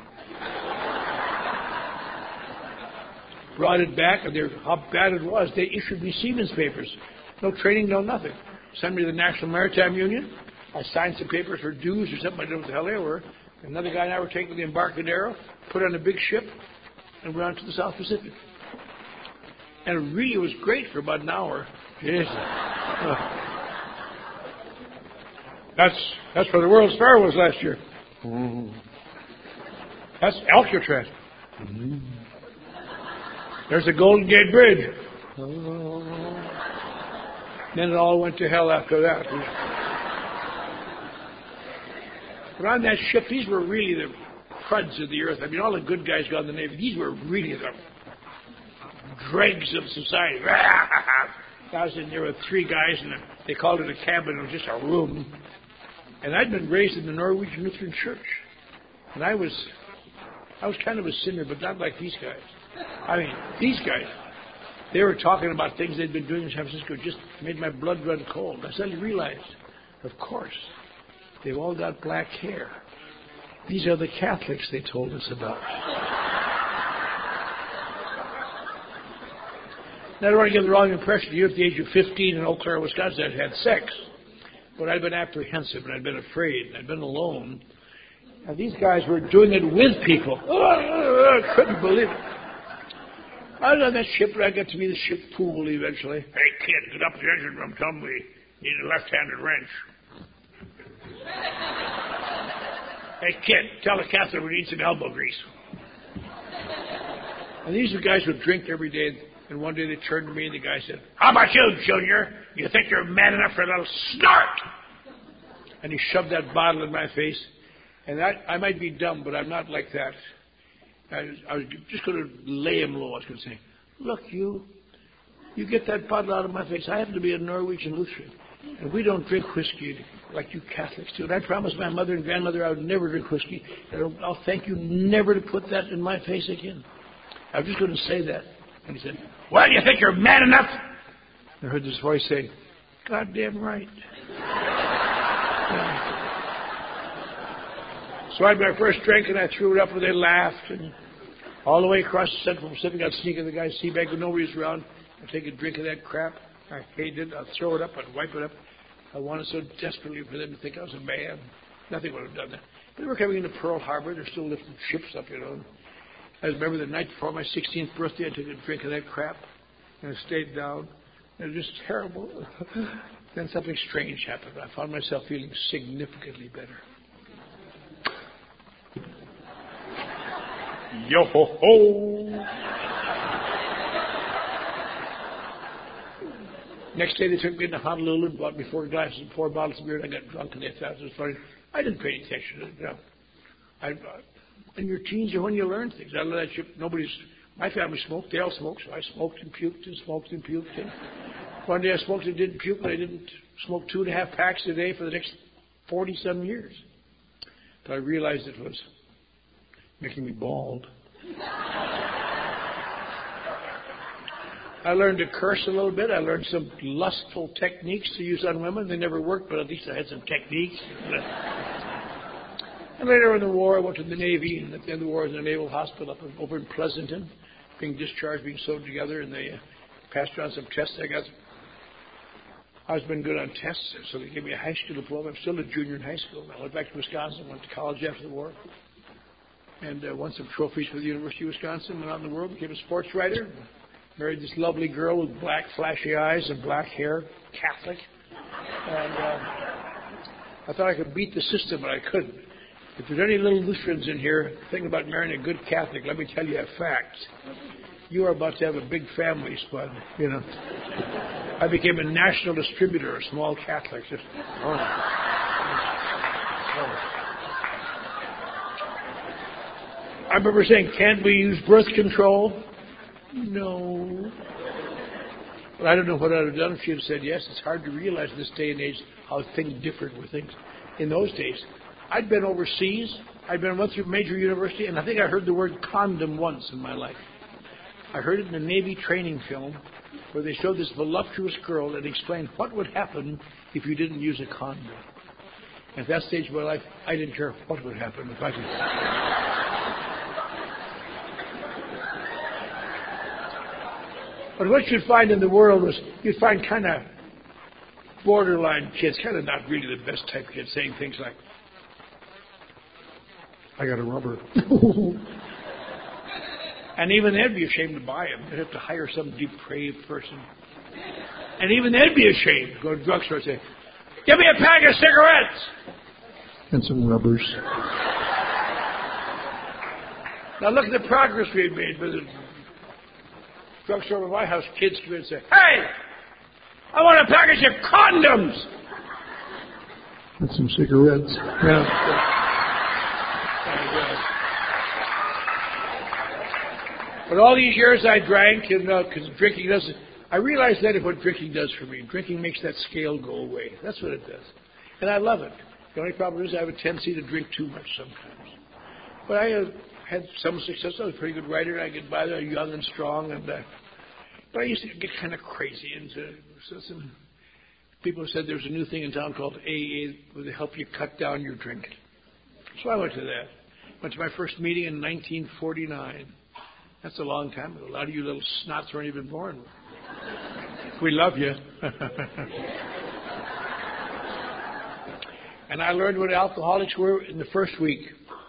Brought it back, and how bad it was. They issued me Siemens papers. No training, no nothing. Sent me to the National Maritime Union. I signed some papers for dues or something. I don't know what the hell they were. Another guy and I were taken to the Embarcadero, put on a big ship, and went on to the South Pacific. And it really was great for about an hour. Yes. That's that's where the World's Fair was last year. Mm-hmm. That's Alcatraz. Mm-hmm. There's the Golden Gate Bridge. Oh. Then it all went to hell after that. But on that ship, these were really the cruds of the earth. I mean, all the good guys got in the Navy. These were really the dregs of society. I was in there with three guys, and they called it a cabin. It was just a room. And I'd been raised in the Norwegian Lutheran Church. And I was, I was kind of a sinner, but not like these guys. I mean, these guys, they were talking about things they'd been doing in San Francisco, just made my blood run cold. I suddenly realized, of course, they've all got black hair. These are the Catholics they told us about. Now, I don't want to give the wrong impression to you. At the age of fifteen in Eau Claire, Wisconsin, I'd had sex. But I'd been apprehensive, and I'd been afraid, and I'd been alone. And these guys were doing it with people. Oh, I couldn't believe it. I was on that ship, and I got to be the ship pool eventually. Hey, kid, get up to the engine room. Tell me we need a left-handed wrench. Hey, kid, tell the captain we need some elbow grease. And these are guys who drink every day. And one day they turned to me, and the guy said, "How about you, Junior? You think you're man enough for a little snort?" And he shoved that bottle in my face. And that, I might be dumb, but I'm not like that. I was, I was just going to lay him low. I was going to say, "Look, you, you get that bottle out of my face. I happen to be a Norwegian Lutheran, and we don't drink whiskey like you Catholics do. And I promised my mother and grandmother I would never drink whiskey. And I'll thank you never to put that in my face again." I was just going to say that. And he said, "Well, you think you're man enough?" I heard this voice say, "Goddamn right." Yeah. So I had my first drink, and I threw it up, and they laughed. And all the way across the Central Pacific, I'd sneak in the guy's sea bag when nobody's around. I'd take a drink of that crap. I hated it. I'd throw it up. I'd wipe it up. I wanted so desperately for them to think I was a man. Nothing would have done that. They were coming into Pearl Harbor. They're still lifting ships up, you know. I remember the night before my sixteenth birthday, I took a drink of that crap, and I stayed down. It was just terrible. Then something strange happened. I found myself feeling significantly better. Yo-ho-ho! Next day, they took me into Honolulu and bought me four glasses and four bottles of beer, and I got drunk, and they thought it was funny. I didn't pay any attention to it. You know. I, uh, in your teens are when you learn things. I learned that shit. Nobody's. My family smoked. They all smoked, so I smoked and puked and smoked and puked. And one day I smoked and didn't puke, but I didn't smoke two and a half packs a day for the next forty-some years. But I realized it was making me bald. I learned to curse a little bit. I learned some lustful techniques to use on women. They never worked, but at least I had some techniques. And later in the war, I went to the Navy, and at the end of the war, I was in a naval hospital up in, over in Pleasanton, being discharged, being sewed together, and they uh, passed around some tests. I got, I was been good on tests, so they gave me a high school diploma. I'm still a junior in high school. I went back to Wisconsin, went to college after the war, and uh, won some trophies for the University of Wisconsin. Went out in the world, became a sports writer, married this lovely girl with black, flashy eyes and black hair, Catholic, and uh, I thought I could beat the system, but I couldn't. If there's any little Lutherans in here thinking about marrying a good Catholic, let me tell you a fact. You are about to have a big family, Spud. You know, I became a national distributor of small Catholics. Just, oh. Oh. I remember saying, "Can't we use birth control?" No. But I don't know what I'd have done if she had said yes. It's hard to realize in this day and age how things differed with things. In those days, I'd been overseas. I'd been went through a major university, and I think I heard the word condom once in my life. I heard it in a Navy training film where they showed this voluptuous girl and explained what would happen if you didn't use a condom. And at that stage of my life, I didn't care what would happen if I did. But what you'd find in the world was you'd find kind of borderline kids, kind of not really the best type of kids, saying things like, "I got a rubber." And even they'd be ashamed to buy them. They'd have to hire some depraved person. And even they'd be ashamed to go to the drugstore and say, "Give me a pack of cigarettes." And some rubbers. Now look at the progress we've made with the drugstore in my house. Kids come in and say, "Hey, I want a package of condoms." And some cigarettes. Yeah. But all these years I drank, and because uh, drinking doesn't, I realized that what drinking does for me. Drinking makes that scale go away. That's what it does. And I love it. The only problem is I have a tendency to drink too much sometimes. But I uh, had some success. I was a pretty good writer. I get by there young and strong. And uh, But I used to get kind of crazy. And uh, so some people said there's a new thing in town called A A where they help you cut down your drinking. So I went to that. Went to my first meeting in nineteen forty-nine. That's a long time ago. A lot of you little snots weren't even born. We love you. And I learned what alcoholics were in the first week.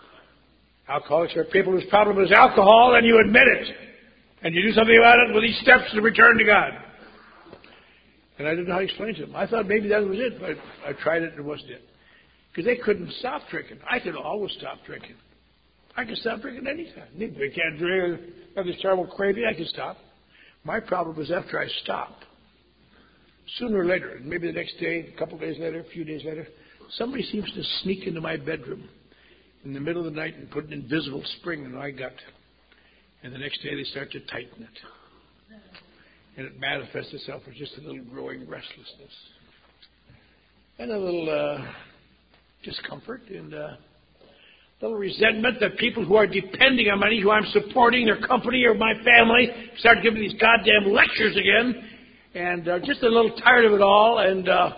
Alcoholics are people whose problem is alcohol, and you admit it. And you do something about it with these steps to return to God. And I didn't know how to explain to them. I thought maybe that was it, but I tried it and it wasn't it. Because they couldn't stop drinking. I could always stop drinking. I could stop drinking anytime. They can't drink, have this terrible craving, I could stop. My problem was after I stopped, sooner or later, maybe the next day, a couple of days later, a few days later, somebody seems to sneak into my bedroom in the middle of the night and put an invisible spring in my gut. And the next day they start to tighten it. And it manifests itself as just a little growing restlessness. And a little uh, discomfort and uh, a little resentment that people who are depending on me, who I'm supporting, their company or my family, start giving these goddamn lectures again. And uh, just a little tired of it all. And uh,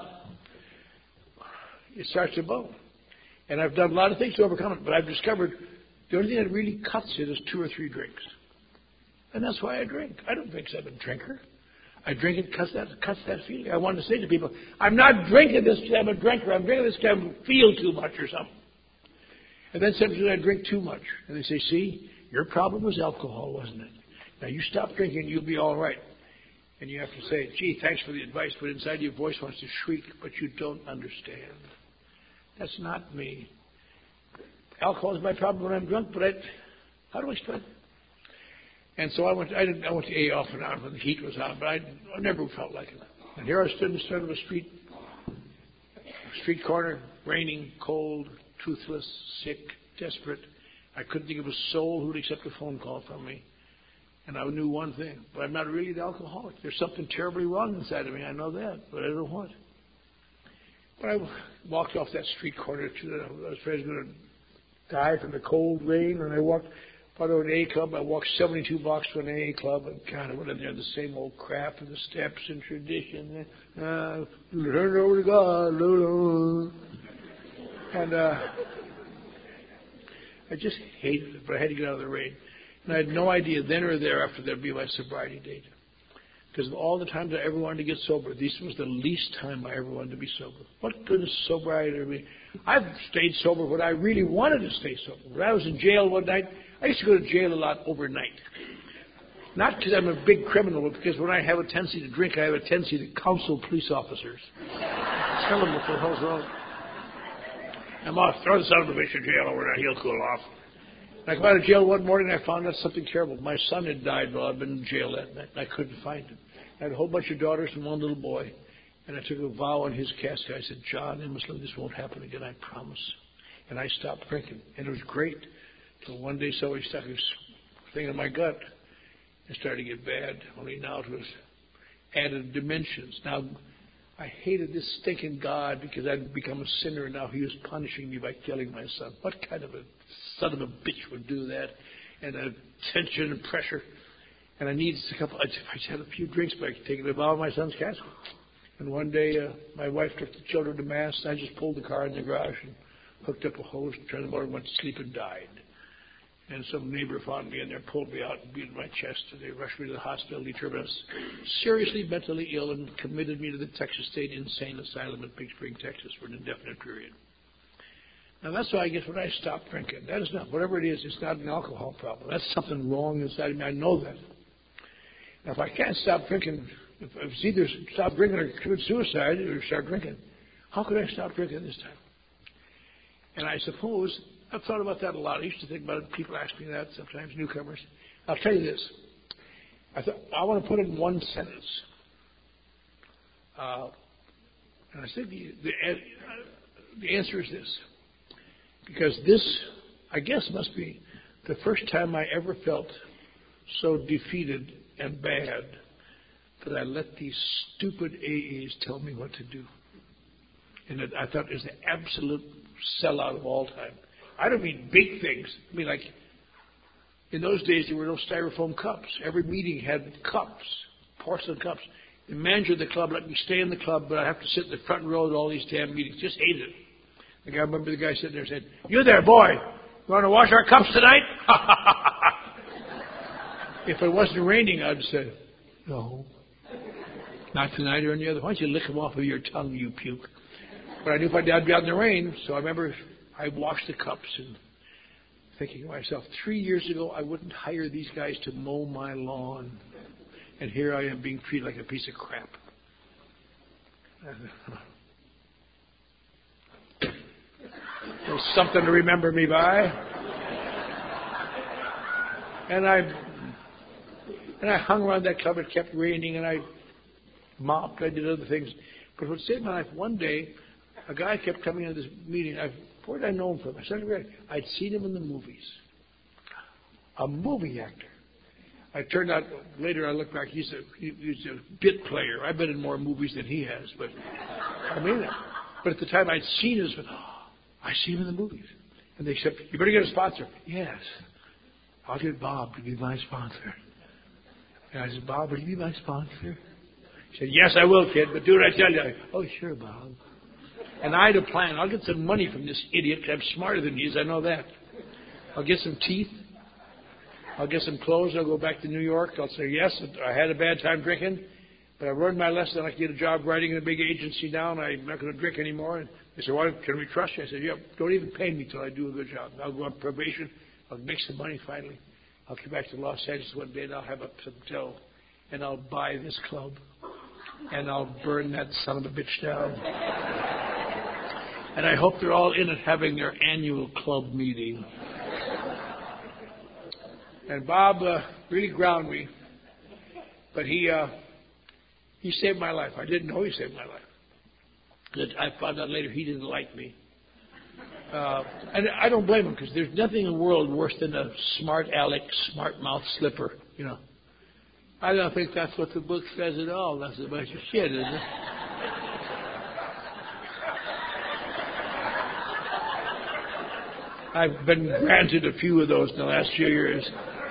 it starts to bone. And I've done a lot of things to overcome it. But I've discovered the only thing that really cuts it is two or three drinks. And that's why I drink. I don't drink because I'm a drinker. I drink it because that cuts that feeling. I want to say to people, I'm not drinking this because I'm a drinker. I'm drinking this because I feel too much or something. And then sometimes I drink too much. And they say, see, your problem was alcohol, wasn't it? Now you stop drinking, you'll be all right. And you have to say, gee, thanks for the advice, but inside your voice wants to shriek, but you don't understand. That's not me. Alcohol is my problem when I'm drunk, but I, how do I explain it? And so I went. I didn't. I went to A off and on when the heat was on, but I, I never felt like it. And here I stood in the center of a street, street corner, raining, cold, toothless, sick, desperate. I couldn't think of a soul who would accept a phone call from me. And I knew one thing: but I'm not really an alcoholic. There's something terribly wrong inside of me. I know that, but I don't know what. But I walked off that street corner to the. I was afraid I was going to die from the cold rain, and I walked. I go to an A club. I walked seventy-two blocks to an A A club, and kind of went in there, the same old crap and the steps and tradition. Uh, turn it over to God, Lord. And uh, I just hated it, but I had to get out of the rain. And I had no idea then or there after there'd be my sobriety date. Because of all the times I ever wanted to get sober, this was the least time I ever wanted to be sober. What good is sobriety to me? I've stayed sober when I really wanted to stay sober. When I was in jail one night, I used to go to jail a lot overnight. Not because I'm a big criminal, but because when I have a tendency to drink, I have a tendency to counsel police officers. Tell them what the hell's wrong. I'm off. Throw the son of a bitch in jail overnight. He'll cool off. I come out of jail one morning, I found out something terrible. My son had died while I'd been in jail that night, and I couldn't find him. I had a whole bunch of daughters and one little boy, and I took a vow on his casket. I said, John Emerson, this won't happen again, I promise. And I stopped drinking, and it was great. Till one day somebody stuck this thing in my gut. It started to get bad, only now it was added dimensions. Now, I hated this stinking God because I'd become a sinner, and now he was punishing me by killing my son. What kind of a son of a bitch would do that? And uh, tension and pressure. And I needed a couple, I just had a few drinks, but I could take a vow on my son's casket. And one day, uh, my wife took the children to Mass, and I just pulled the car in the garage and hooked up a hose and turned the motor and went to sleep and died. And some neighbor found me in there, pulled me out and beat my chest, and they rushed me to the hospital, determined I was seriously mentally ill, and committed me to the Texas State Insane Asylum in Big Spring, Texas, for an indefinite period. Now, that's why I guess when I stopped drinking, that is not, whatever it is, it's not an alcohol problem. That's something wrong inside of me. I know that. Now, if I can't stop drinking, if, if it's either stop drinking or commit suicide or start drinking, how could I stop drinking this time? And I suppose, I've thought about that a lot. I used to think about it. People ask me that sometimes, newcomers. I'll tell you this. I thought, I want to put it in one sentence. Uh, and I think the, the, the answer is this. Because this, I guess, must be the first time I ever felt so defeated and bad that I let these stupid A As tell me what to do. And it, I thought it was the absolute sellout of all time. I don't mean big things. I mean, like, in those days, there were no styrofoam cups. Every meeting had cups, porcelain cups. The manager of the club let me stay in the club, but I have to sit in the front row at all these damn meetings. Just hated it. Like, I remember the guy sitting there saying, you there, boy, you want to wash our cups tonight? If it wasn't raining, I'd say, no, not tonight or any other. Why don't you lick them off of your tongue, you puke? But I knew if I'd be out in the rain, so I remember I washed the cups, and thinking to myself, three years ago I wouldn't hire these guys to mow my lawn. And here I am being treated like a piece of crap. There's something to remember me by. And I and I hung around that club. It kept raining, and I mopped. I did other things. But what saved my life, one day, a guy kept coming into this meeting. I, where did I know him from? I said, I'd seen him in the movies. A movie actor. I turned out, later I look back, he's a, he, he's a bit player. I've been in more movies than he has. But I mean, but at the time I'd seen his, oh, I see him in the movies. And they said, you better get a sponsor. Yes. I'll get Bob to be my sponsor. And I said, Bob, will you be my sponsor? He said, yes, I will, kid, but do what I tell you. Oh, sure, Bob. And I had a plan. I'll get some money from this idiot, because I'm smarter than he is, I know that. I'll get some teeth. I'll get some clothes. I'll go back to New York. I'll say, yes, I had a bad time drinking, but I learned my lesson. I can get a job writing in a big agency now, and I'm not going to drink anymore. And they said, well, can we trust you? I said, yeah, don't even pay me till I do a good job. I'll go on probation. I'll make some money finally. I'll come back to Los Angeles one day, and I'll have up some dough, and I'll buy this club, and I'll burn that son of a bitch down. And I hope they're all in it having their annual club meeting. And Bob uh, really ground me, but he uh, he saved my life. I didn't know he saved my life. I found out later he didn't like me. Uh, and I don't blame him, because there's nothing in the world worse than a smart aleck, smart mouth slipper, you know. I don't think that's what the book says at all. That's a bunch of shit, isn't it? I've been granted a few of those in the last few years.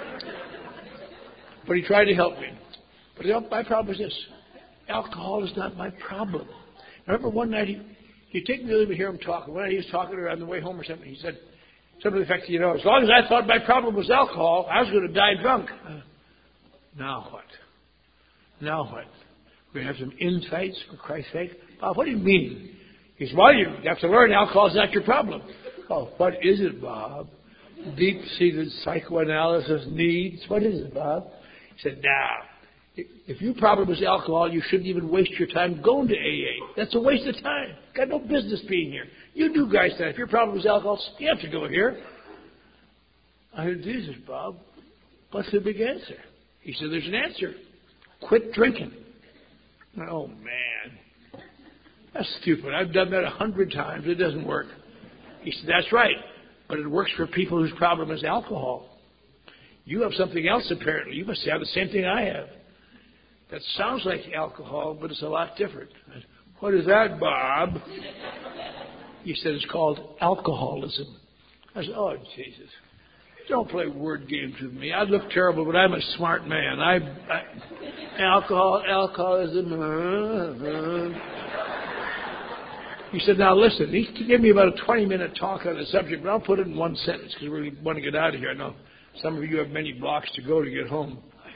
But he tried to help me. But you know, my problem is this. Alcohol is not my problem. I remember one night, he, he'd take me to hear him talk. One night he was talking to her on the way home or something. He said, something to the effect, you know, as long as I thought my problem was alcohol, I was going to die drunk. Uh, now what? Now what? We have some insights, for Christ's sake. Bob, what do you mean? He said, well, you have to learn alcohol is not your problem. Oh, what is it, Bob? Deep-seated psychoanalysis needs. What is it, Bob? He said, nah. If your problem is alcohol, you shouldn't even waste your time going to A A. That's a waste of time. Got no business being here. You do guys that. If your problem is alcohol, you have to go here. I said, Jesus, Bob, what's the big answer? He said, there's an answer. Quit drinking. Oh, man. That's stupid. I've done that a hundred times. It doesn't work. He said, that's right. But it works for people whose problem is alcohol. You have something else, apparently. You must have the same thing I have. That sounds like alcohol, but it's a lot different. I said, what is that, Bob? He said, it's called alcoholism. I said, oh, Jesus. Don't play word games with me. I look terrible, but I'm a smart man. I, I alcohol, alcoholism. Uh, uh. He said, now listen, he gave me about a twenty-minute talk on the subject, but I'll put it in one sentence because we really want to get out of here. I know some of you have many blocks to go to get home.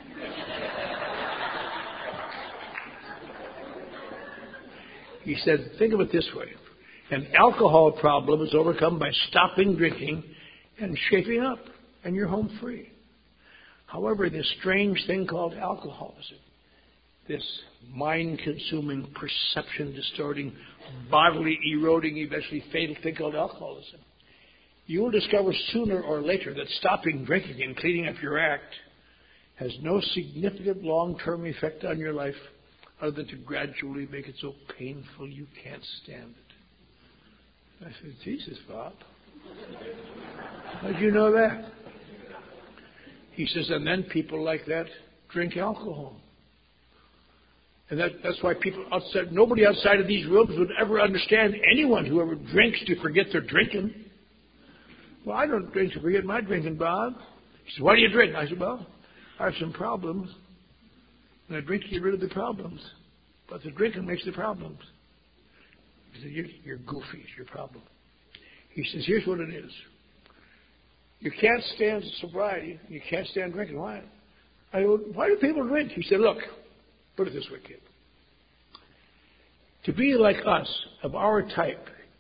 He said, think of it this way. An alcohol problem is overcome by stopping drinking and shaping up, and you're home free. However, this strange thing called alcoholism, this mind-consuming, perception-distorting, bodily eroding, eventually fatal thing called alcoholism, you will discover sooner or later that stopping drinking and cleaning up your act has no significant long-term effect on your life other than to gradually make it so painful you can't stand it. I said, Jesus, Bob, how'd you know that? He says, and then people like that drink alcohol. And that, that's why people outside, nobody outside of these rooms would ever understand anyone who ever drinks to forget they're drinking. Well, I don't drink to forget my drinking, Bob. He said, why do you drink? I said, well, I have some problems. And I drink to get rid of the problems. But the drinking makes the problems. He said, you're, you're goofy. It's your problem. He says, here's what it is. You can't stand sobriety. You can't stand drinking. Why? I go, why do people drink? He said, look, put it this way, kid. To be like us, of our type,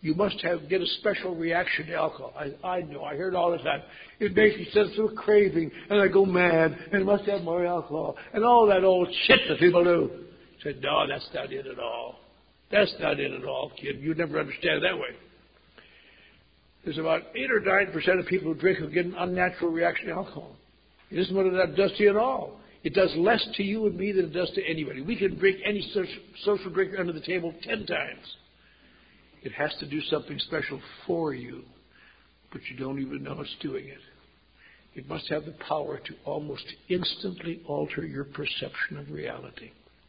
You must have get a special reaction to alcohol. I, I know. I hear it all the time. It makes me sense of a craving, and I go mad, and I must have more alcohol, and all that old shit that people do. I said, no, that's not it at all. That's not it at all, kid. You'd never understand it that way. There's about eight or nine percent of people who drink who get an unnatural reaction to alcohol. It isn't what that does to you at all. It does less to you and me than it does to anybody. We can drink any social, social drinker under the table ten times. It has to do something special for you, but you don't even know it's doing it. It must have the power to almost instantly alter your perception of reality.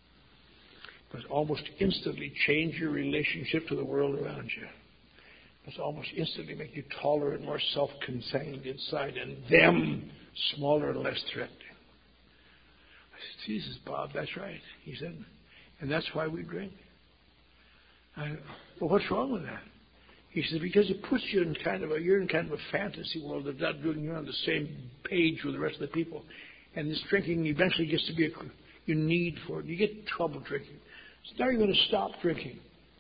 It must almost instantly change your relationship to the world around you. It must almost instantly make you taller and more self-contained inside, and them smaller and less threatening. I said, Jesus, Bob, that's right. He said, and that's why we drink. I, well, what's wrong with that? He said, because it puts you in kind of a, you're in kind of a fantasy world that's not doing you on the same page with the rest of the people. And this drinking eventually gets to be a, you need for it. You get in trouble drinking. So now you're going to stop drinking.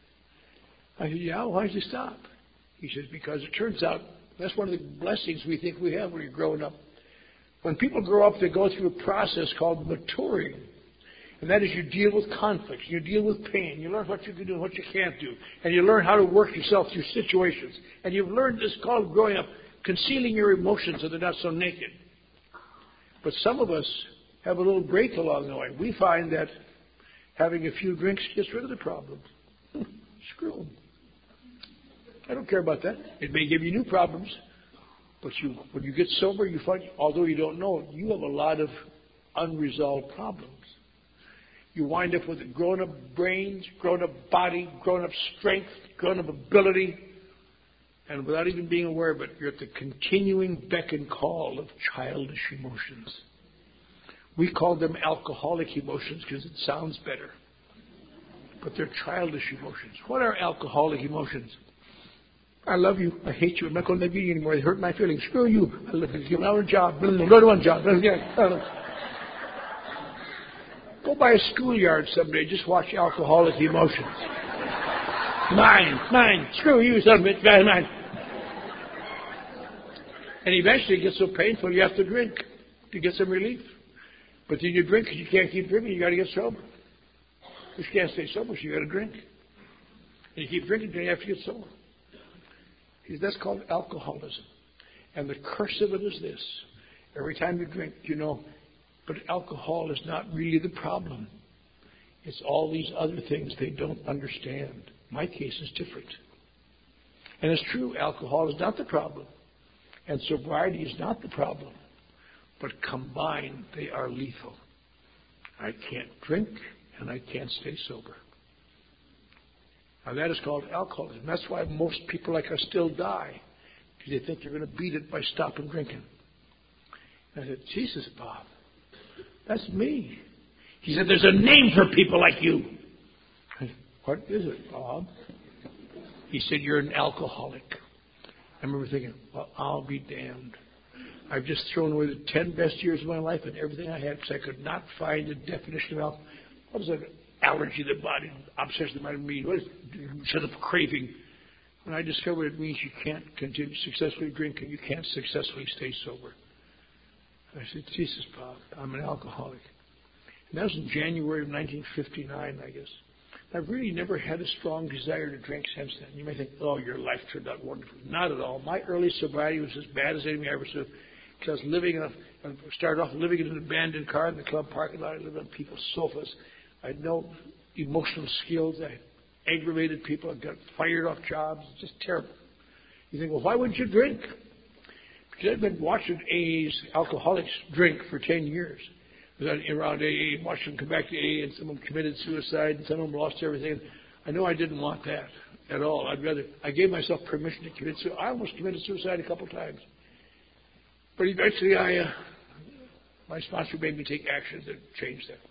I said, yeah, why did you stop? He says, because it turns out that's one of the blessings we think we have when you're growing up. When people grow up, they go through a process called maturing. And that is you deal with conflicts, you deal with pain, you learn what you can do and what you can't do, and you learn how to work yourself through situations. And you've learned this called growing up, concealing your emotions so they're not so naked. But some of us have a little break along the way. We find that having a few drinks gets rid of the problem. Screw them. I don't care about that. It may give you new problems, but you, when you get sober, you find, although you don't know it, you have a lot of unresolved problems. You wind up with grown-up brains, grown-up body, grown-up strength, grown-up ability, and without even being aware of it, you're at the continuing beck and call of childish emotions. We call them alcoholic emotions because it sounds better, but they're childish emotions. What are alcoholic emotions? I love you. I hate you. I'm not going to be you anymore. They hurt my feelings. Screw you. I love you. Give me another job. Go to one job. Go by a schoolyard someday. Just watch alcoholic emotions. Mine, mine. Screw you, son of a bitch. Mine. And eventually it gets so painful you have to drink to get some relief. But then you drink because you can't keep drinking. You got to get sober. You can't stay sober, so you got to drink. And you keep drinking until you have to get sober. That's called alcoholism. And the curse of it is this. Every time you drink, you know, but alcohol is not really the problem. It's all these other things they don't understand. My case is different. And it's true, alcohol is not the problem. And sobriety is not the problem. But combined, they are lethal. I can't drink and I can't stay sober. Now that is called alcoholism. That's why most people like us still die. Because they think they're going to beat it by stopping drinking. And I said, Jesus, Bob, that's me. He said, there's a name for people like you. I said, what is it, Bob? He said, you're an alcoholic. I remember thinking, well, I'll be damned. I've just thrown away the ten best years of my life and everything I had because I could not find a definition of alcohol. What is an allergy of the body, obsession of the mind mean? What is instead of craving? When I discovered it means you can't continue successfully drinking, you can't successfully stay sober. I said, Jesus, Bob, I'm an alcoholic. And that was in January of nineteen fifty-nine, I guess. I've really never had a strong desire to drink since then. You may think, oh, your life turned out wonderful. Not at all. My early sobriety was as bad as anything I ever saw. Because I was living in a, I started off living in an abandoned car in the club parking lot. I lived on people's sofas. I had no emotional skills. I aggravated people. I got fired off jobs. It's just terrible. You think, well, why wouldn't you drink? Because I've been watching A A's alcoholics drink for ten years. I was around A A and watching them come back to A A, and some of them committed suicide, and some of them lost everything. I know I didn't want that at all. I'd rather, I gave myself permission to commit suicide. I almost committed suicide a couple times. But eventually I, uh, my sponsor made me take action to change that.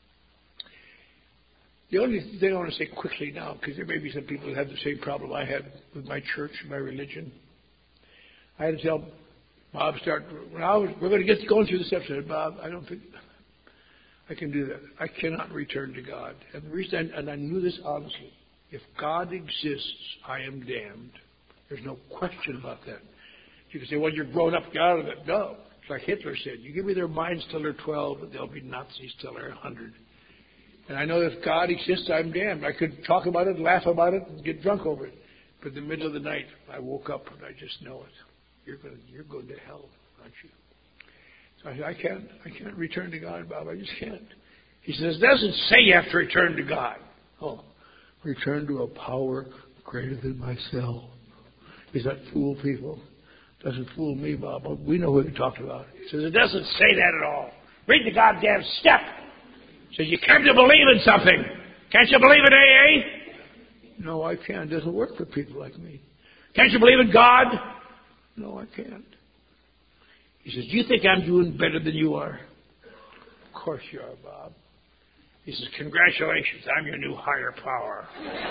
The only thing I want to say quickly now, because there may be some people who have the same problem I had with my church, my religion. I had to tell Bob, start, when I was, we're going to get going through this episode, Bob, I don't think I can do that. I cannot return to God. And the reason, I, and I knew this honestly, If God exists, I am damned. There's no question about that. You can say, well, you're grown up, get out of it. No. It's like Hitler said, you give me their minds till they're twelve, but they'll be Nazis till they're one hundred. And I know if God exists, I'm damned. I could talk about it, laugh about it, and get drunk over it. But in the middle of the night, I woke up and I just know it. You're going to, you're going to hell, aren't you? So I said, I can't, I can't return to God, Bob. I just can't. He says, it doesn't say you have to return to God. Oh, return to a power greater than myself. Does that fool people? Doesn't fool me, Bob. We know what he talked about. He says, it doesn't say that at all. Read the goddamn step. He says, you came to believe in something. Can't you believe in A A? No, I can't. It doesn't work for people like me. Can't you believe in God? No, I can't. He says, do you think I'm doing better than you are? Of course you are, Bob. He says, congratulations, I'm your new higher power.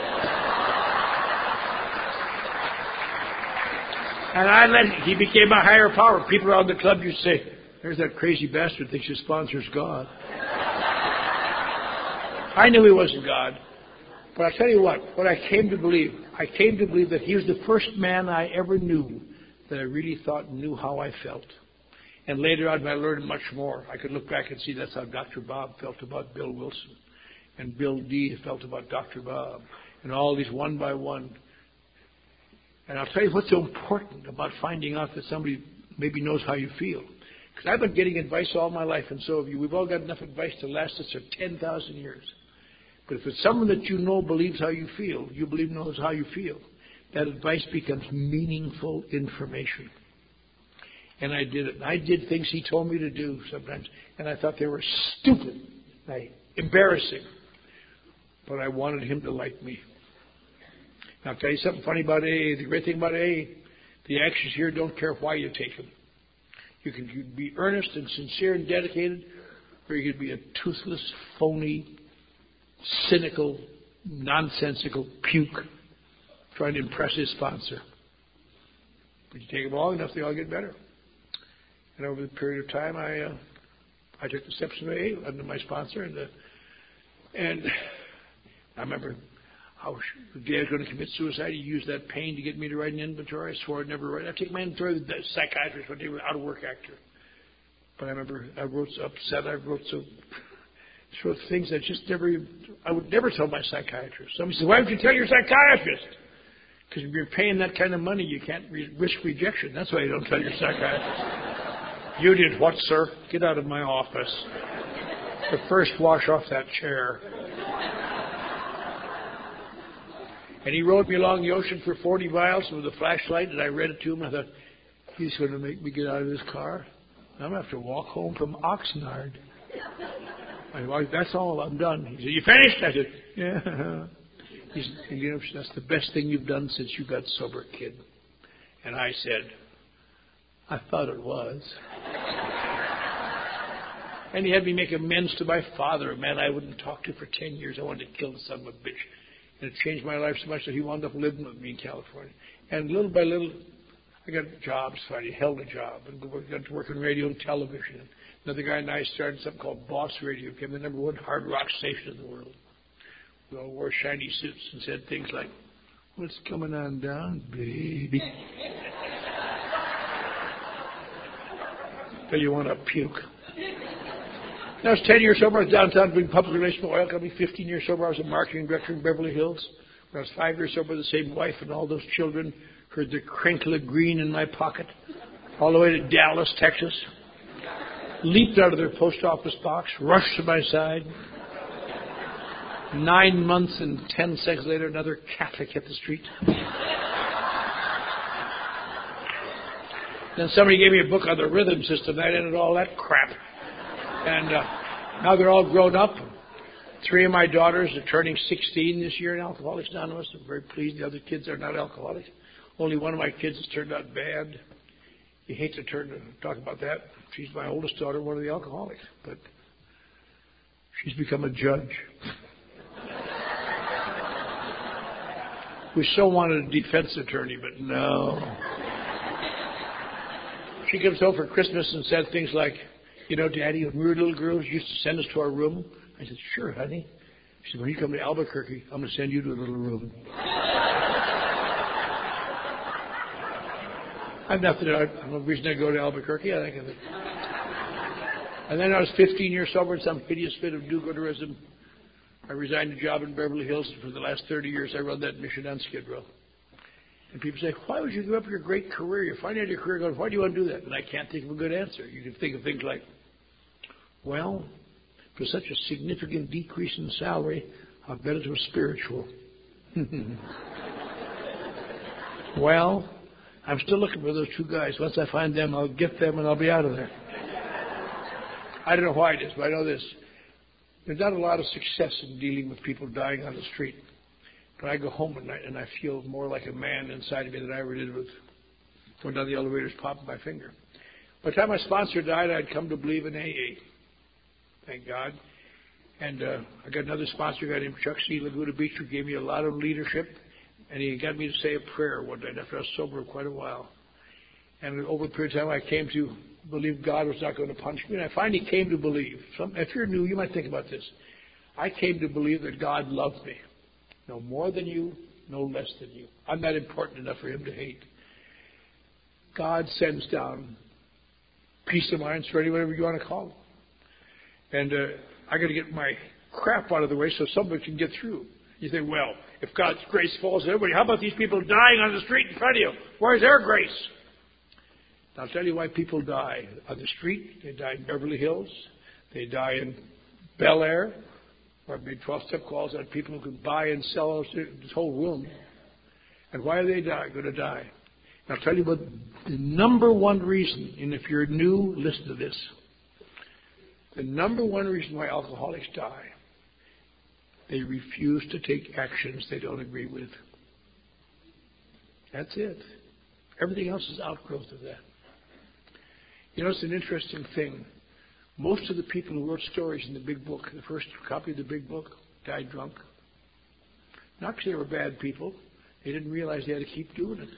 And I let he became a higher power. People around the club used to say, there's that crazy bastard thinks his sponsor's God. I knew he wasn't God. But I tell you what, what I came to believe, I came to believe that he was the first man I ever knew that I really thought knew how I felt. And later on, I learned much more. I could look back and see that's how Doctor Bob felt about Bill Wilson. And Bill D. felt about Doctor Bob. And all these one by one. And I'll tell you what's so important about finding out that somebody maybe knows how you feel. Because I've been getting advice all my life, and so have you. We've all got enough advice to last us for ten thousand years. But if it's someone that you know believes how you feel, you believe knows how you feel, that advice becomes meaningful information. And I did it. I did things he told me to do sometimes, and I thought they were stupid, like, embarrassing. But I wanted him to like me. Now, I'll tell you something funny about A A. The great thing about A A, the actions here don't care why you take them. You can you can be earnest and sincere and dedicated, or you could be a toothless, phony, cynical, nonsensical puke trying to impress his sponsor. But you take them long enough, they all get better. And over the period of time, I uh, I took the steps of A A under my sponsor, and uh, and I remember how the day I was going to commit suicide, he used that pain to get me to write an inventory. I swore I'd never write. I'd take my inventory with the psychiatrist when they were out of work actor. But I remember I wrote so upset. I wrote so wrote things that just never. I would never tell my psychiatrist. Somebody said, "Why don't you tell your psychiatrist?" Because if you're paying that kind of money, you can't re- risk rejection. That's why you don't tell your psychiatrist. You did what, sir? Get out of my office. But first, wash off that chair. And he rowed me along the ocean for forty miles with a flashlight, and I read it to him. I thought, he's going to make me get out of this car. I'm going to have to walk home from Oxnard. I said, that's all, I'm done. He said, you finished? I said, yeah. He said, you know, that's the best thing you've done since you got sober, kid. And I said, I thought it was. And he had me make amends to my father, a man I wouldn't talk to for ten years. I wanted to kill the son of a bitch. And it changed my life so much that he wound up living with me in California. And little by little, I got jobs. I held a job and got to work in radio and television. Another guy and I started something called Boss Radio. Became the number one hard rock station in the world. We all wore shiny suits and said things like, "What's coming on down, baby?" Tell you want to puke. I was ten years sober. I was downtown doing public relations for oil company. fifteen years sober. I was a marketing director in Beverly Hills. When I was five years sober, the same wife and all those children heard the crinkle of green in my pocket, all the way to Dallas, Texas. Leaped out of their post office box, rushed to my side. Nine months and ten seconds later, another Catholic hit the street. Then somebody gave me a book on the rhythm system. That ended all that crap. And uh, now they're all grown up. Three of my daughters are turning sixteen this year in Alcoholics Anonymous. I'm very pleased. The other kids are not alcoholics. Only one of my kids has turned out bad. You hate to turn to talk about that. She's my oldest daughter, one of the alcoholics. But she's become a judge. We so wanted a defense attorney, but no. She comes home for Christmas and said things like, "You know, Daddy, when we were little girls, you used to send us to our room." I said, "Sure, honey." He said, when you come to Albuquerque, I'm going to send you to a little room. I've nothing to, no reason to go to Albuquerque. I think of it. And then I was fifteen years sober in some hideous fit of do-gooderism. I resigned a job in Beverly Hills, and for the last thirty years I run that mission on Skid Row. And people say, why would you give up your great career? You're finding out your career going, why do you want to do that? And I can't think of a good answer. You can think of things like, well, for such a significant decrease in salary, I bet it was spiritual. Well, I'm still looking for those two guys. Once I find them, I'll get them and I'll be out of there. I don't know why it is, but I know this. There's not a lot of success in dealing with people dying on the street. But I go home at night and I feel more like a man inside of me than I ever did with going down the elevators, popping my finger. By the time my sponsor died, I'd come to believe in A A. Thank God. And uh, I got another sponsor, a guy named Chuck C. Laguna Beach, who gave me a lot of leadership. And he got me to say a prayer one night after I was sober for quite a while. And over the period of time, I came to believe God was not going to punish me. And I finally came to believe. Some, if you're new, you might think about this. I came to believe that God loved me. No more than you, no less than you. I'm not important enough for him to hate. God sends down peace of mind, serenity, whatever you want to call it. And uh, I got to get my crap out of the way so somebody can get through. You say, well, if God's grace falls on everybody, how about these people dying on the street in front of you? Where's their grace? I'll tell you why people die on the street. They die in Beverly Hills. They die in Bel Air, where I made twelve-step calls on people who could buy and sell this whole room. And why are they die, going to die? And I'll tell you what the number one reason, and if you're new, listen to this. The number one reason why alcoholics die, they refuse to take actions they don't agree with. That's it. Everything else is outgrowth of that. You know, it's an interesting thing. Most of the people who wrote stories in the big book, the first copy of the big book, died drunk. Not because they were bad people. They didn't realize they had to keep doing it.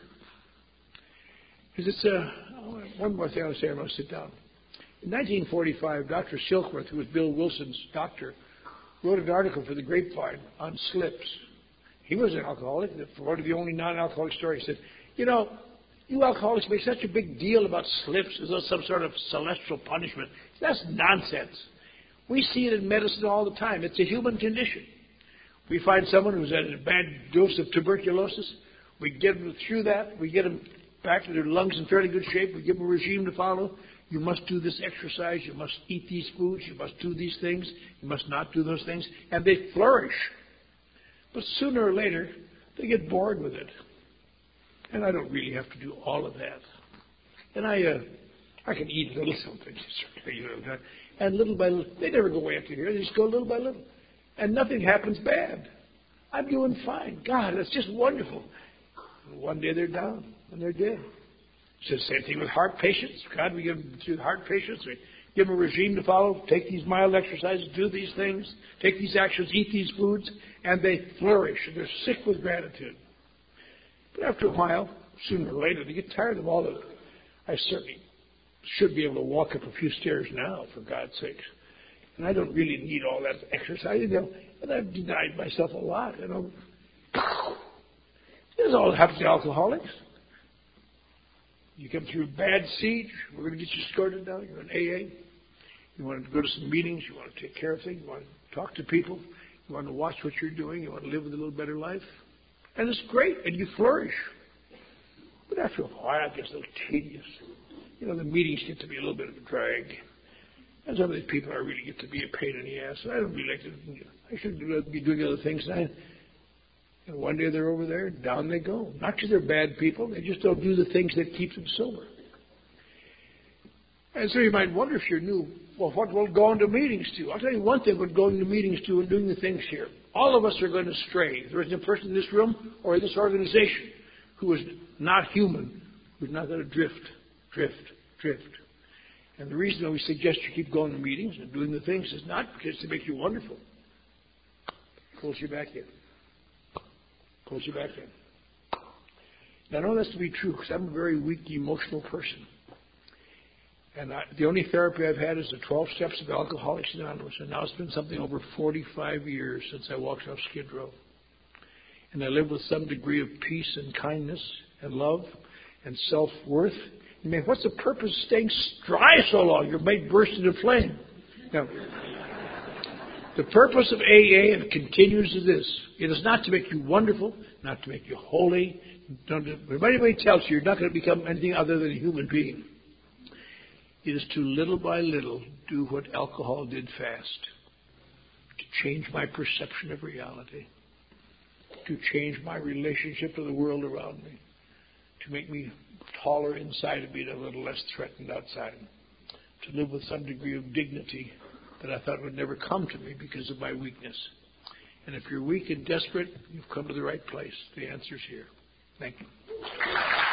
Because it's a, one more thing I want to say, I'm going to sit down. In nineteen forty-five, Doctor Silkworth, who was Bill Wilson's doctor, wrote an article for the Grapevine on slips. He was an alcoholic. For one of the only non-alcoholic stories, he said, you know, you alcoholics make such a big deal about slips as though some sort of celestial punishment. That's nonsense. We see it in medicine all the time. It's a human condition. We find someone who's had a bad dose of tuberculosis. We get them through that. We get them back to their lungs in fairly good shape. We give them a regime to follow. You must do this exercise. You must eat these foods. You must do these things. You must not do those things. And they flourish. But sooner or later, they get bored with it. And I don't really have to do all of that. And I uh, I can eat little something, you know, and little by little, they never go away after here. They just go little by little. And nothing happens bad. I'm doing fine. God, that's just wonderful. And one day they're down and they're dead. It's the same thing with heart patients. God, we give them to heart patients. We give them a regime to follow. Take these mild exercises, do these things, take these actions, eat these foods, and they flourish. And they're sick with gratitude. But after a while, sooner or later, they get tired of all of it. I certainly should be able to walk up a few stairs now, for God's sakes. And I don't really need all that exercise, you know. And I've denied myself a lot, you know. This is all that happens to alcoholics. You come through a bad siege, we're going to get you escorted down. You're in A A. You want to go to some meetings. You want to take care of things. You want to talk to people. You want to watch what you're doing. You want to live with a little better life. And it's great, and you flourish. But after a while, it gets a little tedious. You know, the meetings get to be a little bit of a drag. And some of these people I really get to be a pain in the ass. And I don't really like to, you know, I should be doing other things. And, I, and one day they're over there, and down they go. Not because they're bad people. They just don't do the things that keep them sober. And so you might wonder if you're new, well, what will going to meetings do? I'll tell you one thing what going to meetings do and doing the things here. All of us are going to stray. There isn't a person in this room or in this organization who is not human, who's not going to drift, drift, drift. And the reason we suggest you keep going to meetings and doing the things is not because to make you wonderful. Pulls you back in. Pulls you back in. Now, I know that's to be true because I'm a very weak, emotional person. And I, the only therapy I've had is the twelve steps of Alcoholics Anonymous. And now it's been something over forty-five years since I walked off Skid Row. And I live with some degree of peace and kindness and love and self-worth. I mean, what's the purpose of staying dry so long? You're made burst into flame. Now, the purpose of A A, and it continues to this, it is not to make you wonderful, not to make you holy. Don't, if anybody tells you you're not going to become anything other than a human being, it is to little by little do what alcohol did fast, to change my perception of reality, to change my relationship to the world around me, to make me taller inside and be a little less threatened outside, to live with some degree of dignity that I thought would never come to me because of my weakness. And if you're weak and desperate, you've come to the right place. The answer's here. Thank you.